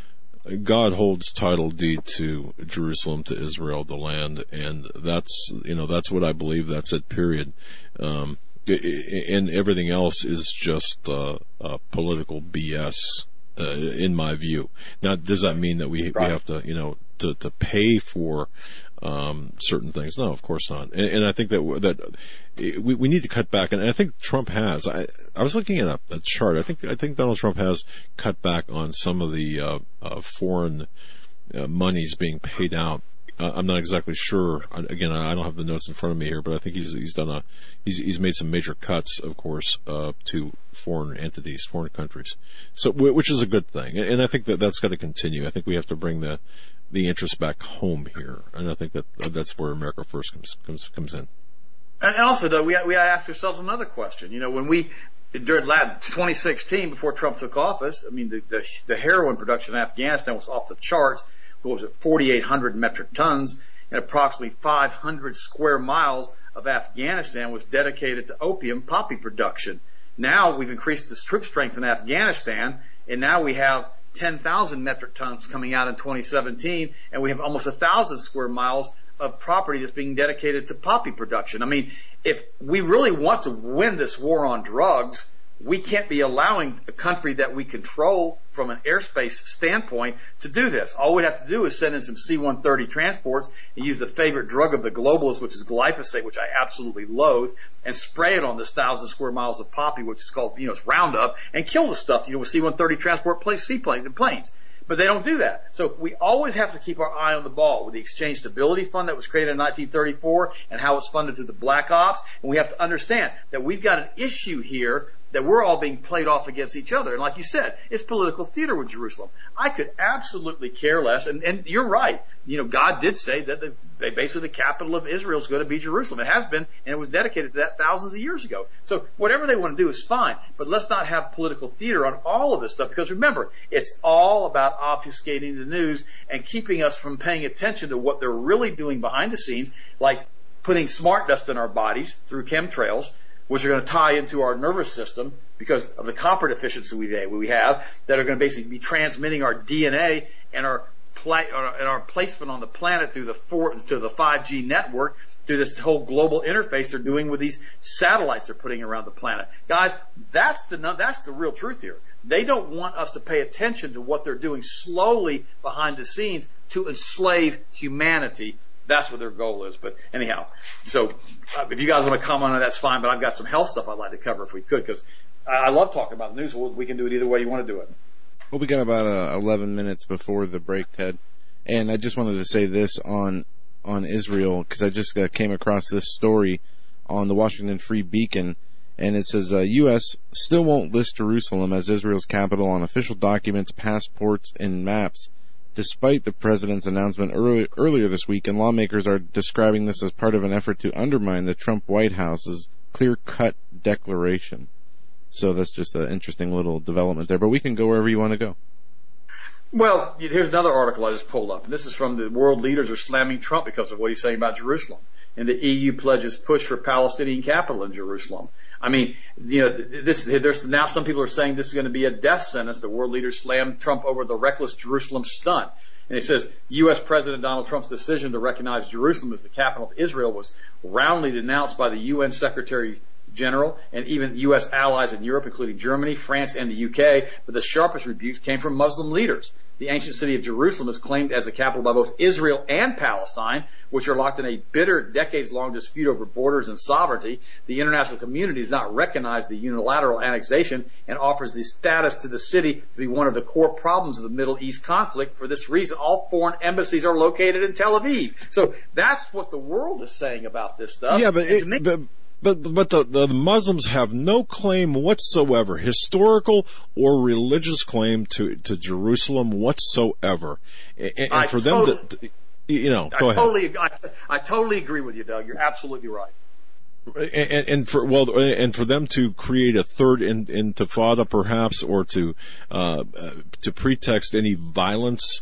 God holds title deed to Jerusalem, to Israel, the land, and that's you know that's what I believe. That's it. Period. Um, and everything else is just uh, uh, political B S, uh, in my view. Now, does that mean that we right. we have to you know to to pay for Um, certain things? No, of course not. And, and I think that that we, we need to cut back. And I think Trump has. I, I was looking at a, a chart. I think I think Donald Trump has cut back on some of the uh, uh, foreign uh, monies being paid out. Uh, I'm not exactly sure. Again, I don't have the notes in front of me here, but I think he's he's done a he's he's made some major cuts, of course, uh, to foreign entities, foreign countries. So, which is a good thing. And I think that that's got to continue. I think we have to bring the the interest back home here, and I think that that's where America First comes comes comes in. And also, though, we we ask ourselves another question. You know, when we during twenty sixteen, before Trump took office, I mean, the the, the heroin production in Afghanistan was off the charts. What was it, forty-eight hundred metric tons, and approximately five hundred square miles of Afghanistan was dedicated to opium poppy production. Now we've increased the troop strength in Afghanistan, and now we have ten thousand metric tons coming out in twenty seventeen, and we have almost one thousand square miles of property that's being dedicated to poppy production. I mean, if we really want to win this war on drugs, we can't be allowing a country that we control from an airspace standpoint to do this. All we have to do is send in some C one thirty transports and use the favorite drug of the globalists, which is glyphosate, which I absolutely loathe, and spray it on this thousand square miles of poppy, which is called, you know, it's Roundup, and kill the stuff, you know, with C one thirty transport seaplanes and planes. But they don't do that. So we always have to keep our eye on the ball with the Exchange Stability Fund that was created in nineteen thirty-four and how it's funded through the Black Ops. And we have to understand that we've got an issue here that we're all being played off against each other. And like you said, it's political theater with Jerusalem. I could absolutely care less. And, and you're right. You know, God did say that the, basically the capital of Israel is going to be Jerusalem. It has been, and it was dedicated to that thousands of years ago. So whatever they want to do is fine. But let's not have political theater on all of this stuff, because remember, it's all about obfuscating the news and keeping us from paying attention to what they're really doing behind the scenes, like putting smart dust in our bodies through chemtrails, which are going to tie into our nervous system because of the copper deficiency we we have, that are going to basically be transmitting our D N A and our pla- and our placement on the planet through the four, to the five G network, through this whole global interface they're doing with these satellites they're putting around the planet. Guys, that's the that's the real truth here. They don't want us to pay attention to what they're doing slowly behind the scenes to enslave humanity. That's what their goal is. But anyhow, so uh, if you guys want to comment on it, that's fine. But I've got some health stuff I'd like to cover if we could, because I love talking about the news. We can do it either way you want to do it. Well, we got about uh, eleven minutes before the break, Ted. And I just wanted to say this on on Israel, because I just uh, came across this story on the Washington Free Beacon. And it says, uh, U S still won't list Jerusalem as Israel's capital on official documents, passports, and maps. despite the president's announcement early, earlier this week, and lawmakers are describing this as part of an effort to undermine the Trump White House's clear-cut declaration. So that's just an interesting little development there. But we can go wherever you want to go. Well, here's another article I just pulled up. And this is from the world leaders are slamming Trump because of what he's saying about Jerusalem. And the E U pledges push for Palestinian capital in Jerusalem. I mean, you know, this, there's now some people are saying this is going to be a death sentence. The world leaders slammed Trump over the reckless Jerusalem stunt. And it says U S President Donald Trump's decision to recognize Jerusalem as the capital of Israel was roundly denounced by the U N Secretary General and even U S allies in Europe, including Germany, France, and the U K. But the sharpest rebukes came from Muslim leaders. The ancient city of Jerusalem is claimed as the capital by both Israel and Palestine, which are locked in a bitter, decades-long dispute over borders and sovereignty. The international community does not recognize the unilateral annexation and offers the status to the city to be one of the core problems of the Middle East conflict. For this reason, all foreign embassies are located in Tel Aviv. So that's what the world is saying about this stuff. Yeah, but it, but But but the, the Muslims have no claim whatsoever, historical or religious claim to, to Jerusalem whatsoever. And, and for totally, them to, you know, I go ahead. Totally, I, I totally agree with you, Doug. You're absolutely right. And, and for well, and for them to create a third in, intifada, perhaps, or to uh, to pretext any violence,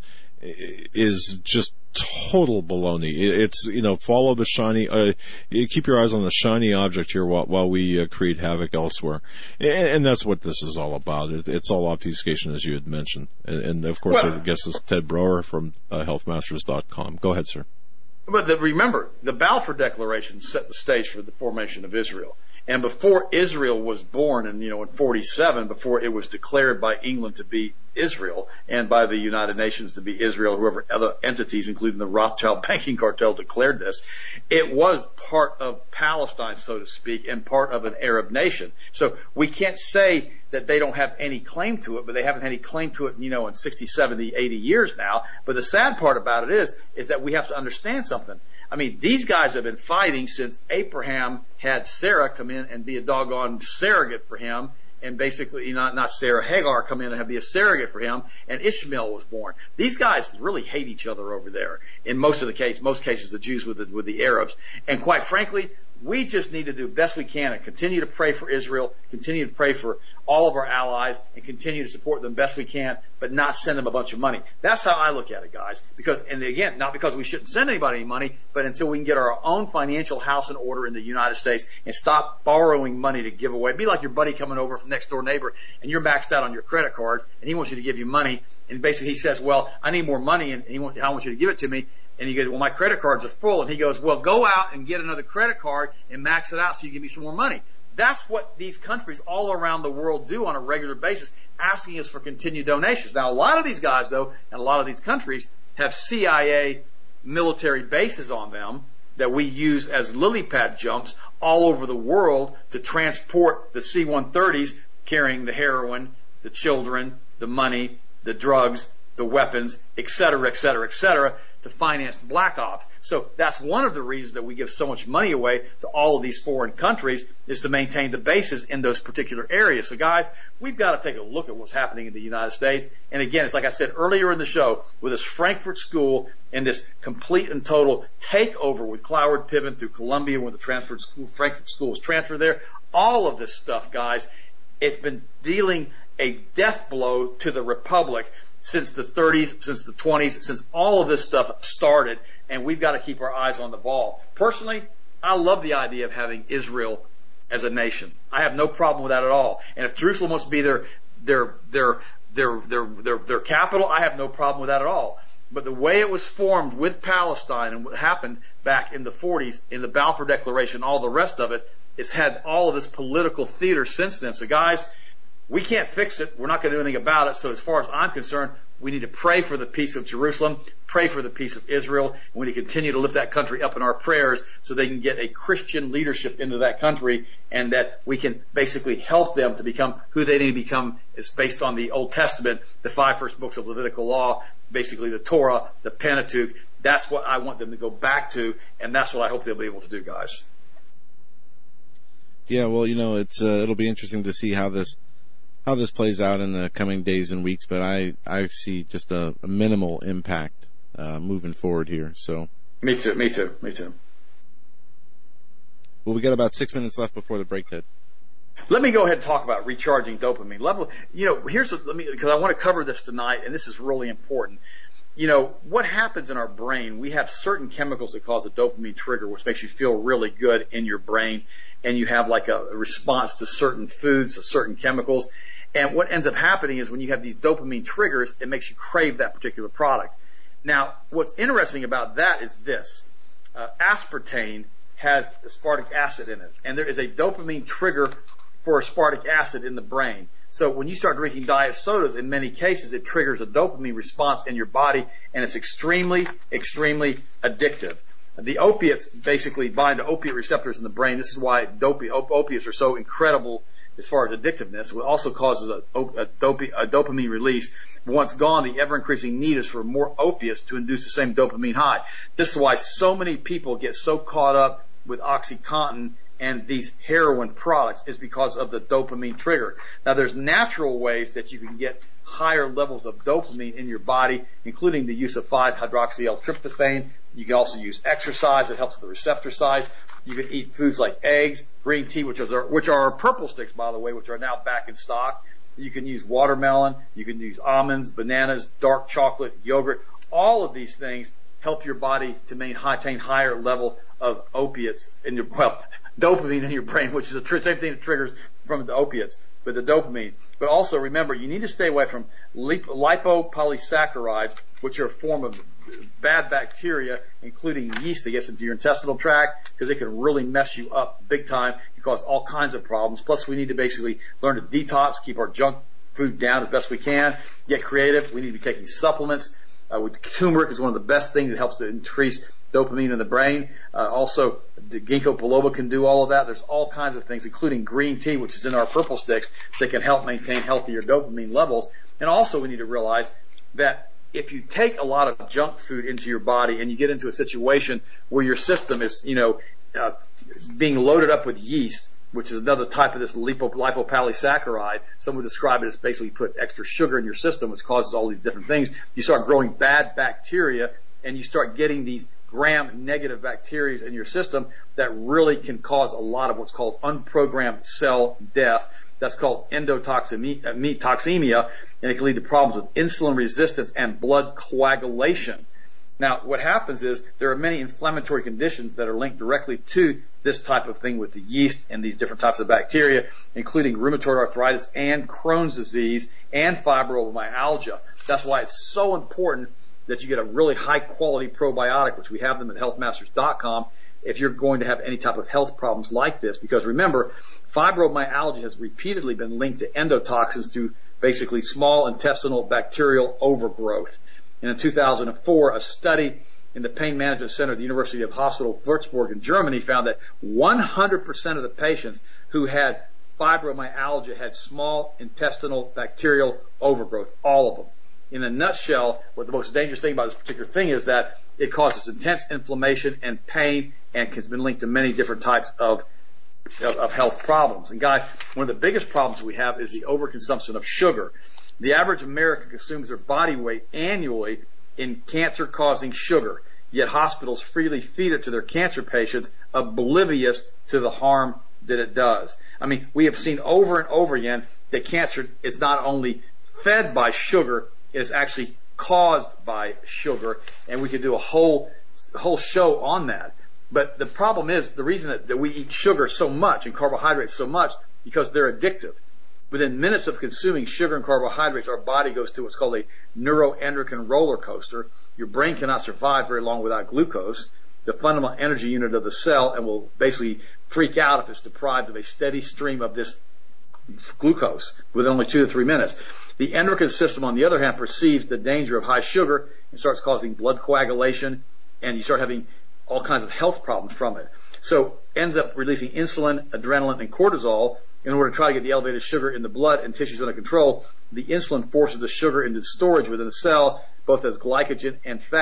is just total baloney. It's, you know, follow the shiny, uh, keep your eyes on the shiny object here while, while we uh, create havoc elsewhere. And, and that's what this is all about. It, it's all obfuscation, as you had mentioned. And, and of course, well, I guess it's Ted Broer from uh, health masters dot com. Go ahead, sir. But the, remember, the Balfour Declaration set the stage for the formation of Israel. And before Israel was born, in, you know, in forty-seven, before it was declared by England to be Israel and by the United Nations to be Israel, whoever other entities, including the Rothschild banking cartel, declared this, it was part of Palestine, so to speak, and part of an Arab nation. So we can't say that they don't have any claim to it, but they haven't had any claim to it, you know, in sixty, seventy, eighty years now. But the sad part about it is, is that we have to understand something. I mean, these guys have been fighting since Abraham had Sarah come in and be a doggone surrogate for him, and basically, not not Sarah, Hagar come in and be a surrogate for him, and Ishmael was born. These guys really hate each other over there. In most of the case, most cases, the Jews with the, with the Arabs. And quite frankly, we just need to do the best we can and continue to pray for Israel, continue to pray for all of our allies, and continue to support them best we can, but not send them a bunch of money. That's how I look at it, guys. Because, and again, not because we shouldn't send anybody any money, but until we can get our own financial house in order in the United States and stop borrowing money to give away. It'd be like your buddy coming over from next door neighbor, and you're maxed out on your credit cards, and he wants you to give you money, and basically he says, well, I need more money, and he wants, I want you to give it to me. And he goes, well, my credit cards are full. And he goes, well, go out and get another credit card and max it out so you give me some more money. That's what these countries all around the world do on a regular basis, asking us for continued donations. Now, a lot of these guys, though, and a lot of these countries have C I A military bases on them that we use as lily pad jumps all over the world to transport the C one thirties carrying the heroin, the children, the money, the drugs, the weapons, et cetera, et cetera, et cetera, to finance the black ops. So that's one of the reasons that we give so much money away to all of these foreign countries, is to maintain the bases in those particular areas. So guys, we've got to take a look at what's happening in the United States. And again, it's like I said earlier in the show, with this Frankfurt School and this complete and total takeover with Cloward Piven through Columbia, when the transferred school, Frankfurt School was transferred there, all of this stuff, guys, it's been dealing a death blow to the Republic since the thirties, since the twenties, since all of this stuff started, and we've got to keep our eyes on the ball. Personally, I love the idea of having Israel as a nation. I have no problem with that at all. And if Jerusalem wants to be their their their their their their, their capital, I have no problem with that at all. But the way it was formed with Palestine and what happened back in the forties, in the Balfour Declaration, all the rest of it, it's had all of this political theater since then. So guys, we can't fix it. We're not going to do anything about it. So as far as I'm concerned, we need to pray for the peace of Jerusalem, pray for the peace of Israel, and we need to continue to lift that country up in our prayers so they can get a Christian leadership into that country, and that we can basically help them to become who they need to become. Is based on the Old Testament, the five first books of Levitical law, basically the Torah, the Pentateuch. That's what I want them to go back to, and that's what I hope they'll be able to do, guys. Yeah, well, you know, it's uh, it'll be interesting to see how this how this plays out in the coming days and weeks, but I, I see just a, a minimal impact uh, moving forward here. So me too, me too, me too. Well, we got about six minutes left before the break, Ted. Let me go ahead and talk about recharging dopamine level. You know, here's a, let me because I want to cover this tonight, and this is really important. You know, what happens in our brain? We have certain chemicals that cause a dopamine trigger, which makes you feel really good in your brain, and you have like a, a response to certain foods, to certain chemicals. And what ends up happening is when you have these dopamine triggers, it makes you crave that particular product. Now, what's interesting about that is this. Uh, aspartame has aspartic acid in it, and there is a dopamine trigger for aspartic acid in the brain. So when you start drinking diet sodas, in many cases, it triggers a dopamine response in your body, and it's extremely, extremely addictive. The opiates basically bind to opiate receptors in the brain. This is why dopi- op- opiates are so incredible as far as addictiveness. It also causes a, a, dopi- a dopamine release. Once gone, the ever-increasing need is for more opiates to induce the same dopamine high. This is why so many people get so caught up with OxyContin and these heroin products, is because of the dopamine trigger. Now, there's natural ways that you can get higher levels of dopamine in your body, including the use of five hydroxyl-tryptophan. You can also use exercise. It helps with the receptor size. You can eat foods like eggs, green tea, which are, which are our purple sticks, by the way, which are now back in stock. You can use watermelon. You can use almonds, bananas, dark chocolate, yogurt. All of these things help your body to maintain higher level of opiates in your, well, dopamine in your brain, which is the tr- same thing that triggers from the opiates, but the dopamine. But also remember, you need to stay away from lip- lipopolysaccharides, which are a form of bad bacteria, including yeast that gets into your intestinal tract, because it can really mess you up big time. It can cause all kinds of problems. Plus, we need to basically learn to detox, keep our junk food down as best we can, get creative. We need to be taking supplements. Uh, with turmeric is one of the best things that helps to increase dopamine in the brain. Uh, also, the ginkgo biloba can do all of that. There's all kinds of things, including green tea, which is in our purple sticks, that can help maintain healthier dopamine levels. And also, we need to realize that if you take a lot of junk food into your body and you get into a situation where your system is, you know, uh, being loaded up with yeast, which is another type of this lipo, lipopolysaccharide. Some would describe it as basically put extra sugar in your system, which causes all these different things. You start growing bad bacteria, and you start getting these gram-negative bacteria in your system that really can cause a lot of what's called unprogrammed cell death. That's called endotoxemia, and it can lead to problems with insulin resistance and blood coagulation. Now, what happens is there are many inflammatory conditions that are linked directly to this type of thing with the yeast and these different types of bacteria, including rheumatoid arthritis and Crohn's disease and fibromyalgia. That's why it's so important that you get a really high-quality probiotic, which we have them at health masters dot com, if you're going to have any type of health problems like this. Because remember, fibromyalgia has repeatedly been linked to endotoxins through basically small intestinal bacterial overgrowth. And in two thousand four, a study in the Pain Management Center at the University of Hospital Würzburg in Germany found that one hundred percent of the patients who had fibromyalgia had small intestinal bacterial overgrowth, all of them. In a nutshell, what the most dangerous thing about this particular thing is that it causes intense inflammation and pain, and has been linked to many different types of, of, of health problems. And guys, one of the biggest problems we have is the overconsumption of sugar. The average American consumes their body weight annually in cancer-causing sugar, yet hospitals freely feed it to their cancer patients, oblivious to the harm that it does. I mean, we have seen over and over again that cancer is not only fed by sugar, it is actually caused by sugar, and we could do a whole whole show on that. But the problem is, the reason that, that we eat sugar so much and carbohydrates so much, because they're addictive. Within minutes of consuming sugar and carbohydrates, our body goes through what's called a neuroendocrine roller coaster. Your brain cannot survive very long without glucose, the fundamental energy unit of the cell, and will basically freak out if it's deprived of a steady stream of this glucose within only two to three minutes. The endocrine system, on the other hand, perceives the danger of high sugar and starts causing blood coagulation, and you start having all kinds of health problems from it. So ends up releasing insulin, adrenaline, and cortisol in order to try to get the elevated sugar in the blood and tissues under control. The insulin forces the sugar into storage within the cell, both as glycogen and fat,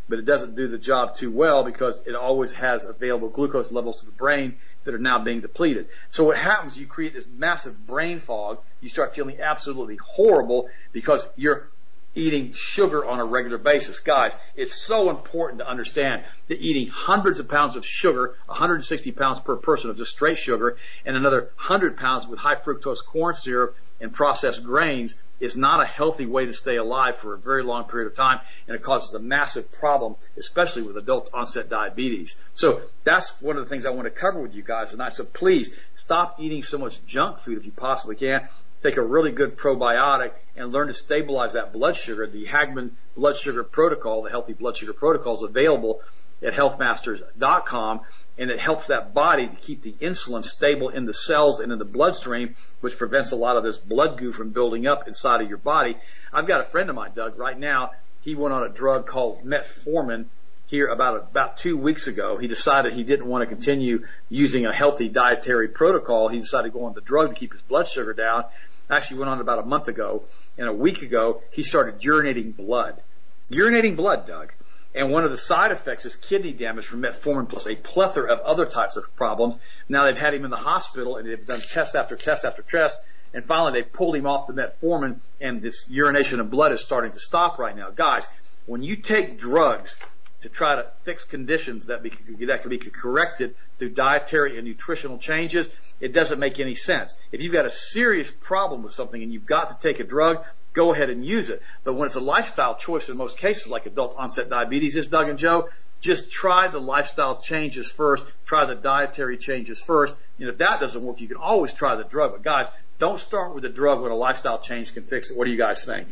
but it doesn't do the job too well because it always has available glucose levels to the brain that are now being depleted. So what happens, you create this massive brain fog. You start feeling absolutely horrible because you're eating sugar on a regular basis. Guys, it's so important to understand that eating hundreds of pounds of sugar, one hundred sixty pounds per person of just straight sugar, and another one hundred pounds with high fructose corn syrup and processed grains is not a healthy way to stay alive for a very long period of time, and it causes a massive problem, especially with adult onset diabetes. So that's one of the things I want to cover with you guys tonight. So please stop eating so much junk food if you possibly can. Take a really good probiotic and learn to stabilize that blood sugar. The Hagman Blood Sugar Protocol, the Healthy Blood Sugar Protocol, is available at health masters dot com, and it helps that body to keep the insulin stable in the cells and in the bloodstream, which prevents a lot of this blood goo from building up inside of your body. I've got a friend of mine, Doug, right now. He went on a drug called metformin here about about two weeks ago. He decided he didn't want to continue using a healthy dietary protocol. He decided to go on the drug to keep his blood sugar down. Actually went on about a month ago, and a week ago he started urinating blood. Urinating blood, Doug. And one of the side effects is kidney damage from metformin plus a plethora of other types of problems. Now they've had him in the hospital, and they've done test after test after test, and finally they've pulled him off the metformin, and this urination of blood is starting to stop right now. Guys, when you take drugs to try to fix conditions that, be, that can be corrected through dietary and nutritional changes, it doesn't make any sense. If you've got a serious problem with something and you've got to take a drug, go ahead and use it. But when it's a lifestyle choice in most cases, like adult onset diabetes is, Doug and Joe, just try the lifestyle changes first, try the dietary changes first, and if that doesn't work, you can always try the drug. But guys, don't start with a drug when a lifestyle change can fix it. What do you guys think?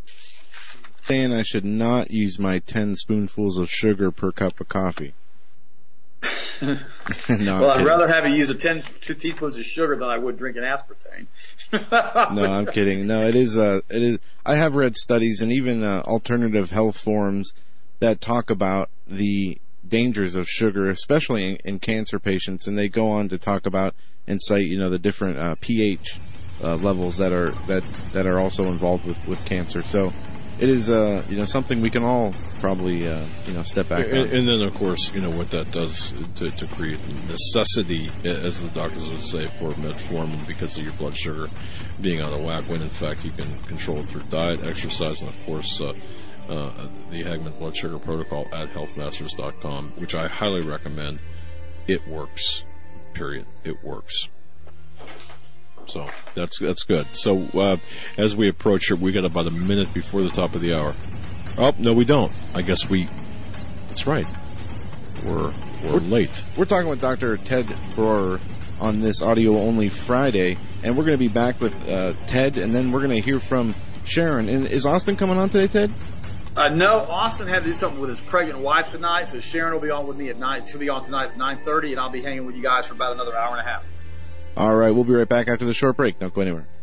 Saying I should not use my ten spoonfuls of sugar per cup of coffee. no, well, I'd rather have you use a ten two teaspoons of sugar than I would drink an aspartame. No, I'm kidding. No, it is. Uh, it is. I have read studies and even uh, alternative health forums that talk about the dangers of sugar, especially in, in cancer patients, and they go on to talk about and cite, you know, the different uh, pH uh, levels that are that that are also involved with, with cancer. So it is, uh, you know, something we can all probably, uh, you know, step back and, on. and then, of course, you know, what that does to, to create necessity, as the doctors would say, for metformin because of your blood sugar being out of whack, when in fact you can control it through diet, exercise, and of course, uh, uh, the Hagman Blood Sugar Protocol at health masters dot com, which I highly recommend. It works. Period. It works. So that's that's good. So uh, as we approach it, we got about a minute before the top of the hour. Oh no, we don't. I guess we. That's right. We're we're, we're late. We're talking with Doctor Ted Broer on this audio only Friday, and we're going to be back with uh, Ted, and then we're going to hear from Sharon. And is Austin coming on today, Ted? Uh, no, Austin had to do something with his pregnant wife tonight, so Sharon will be on with me at nine. She'll be on tonight at nine thirty, and I'll be hanging with you guys for about another hour and a half. All right, we'll be right back after the short break. Don't go anywhere.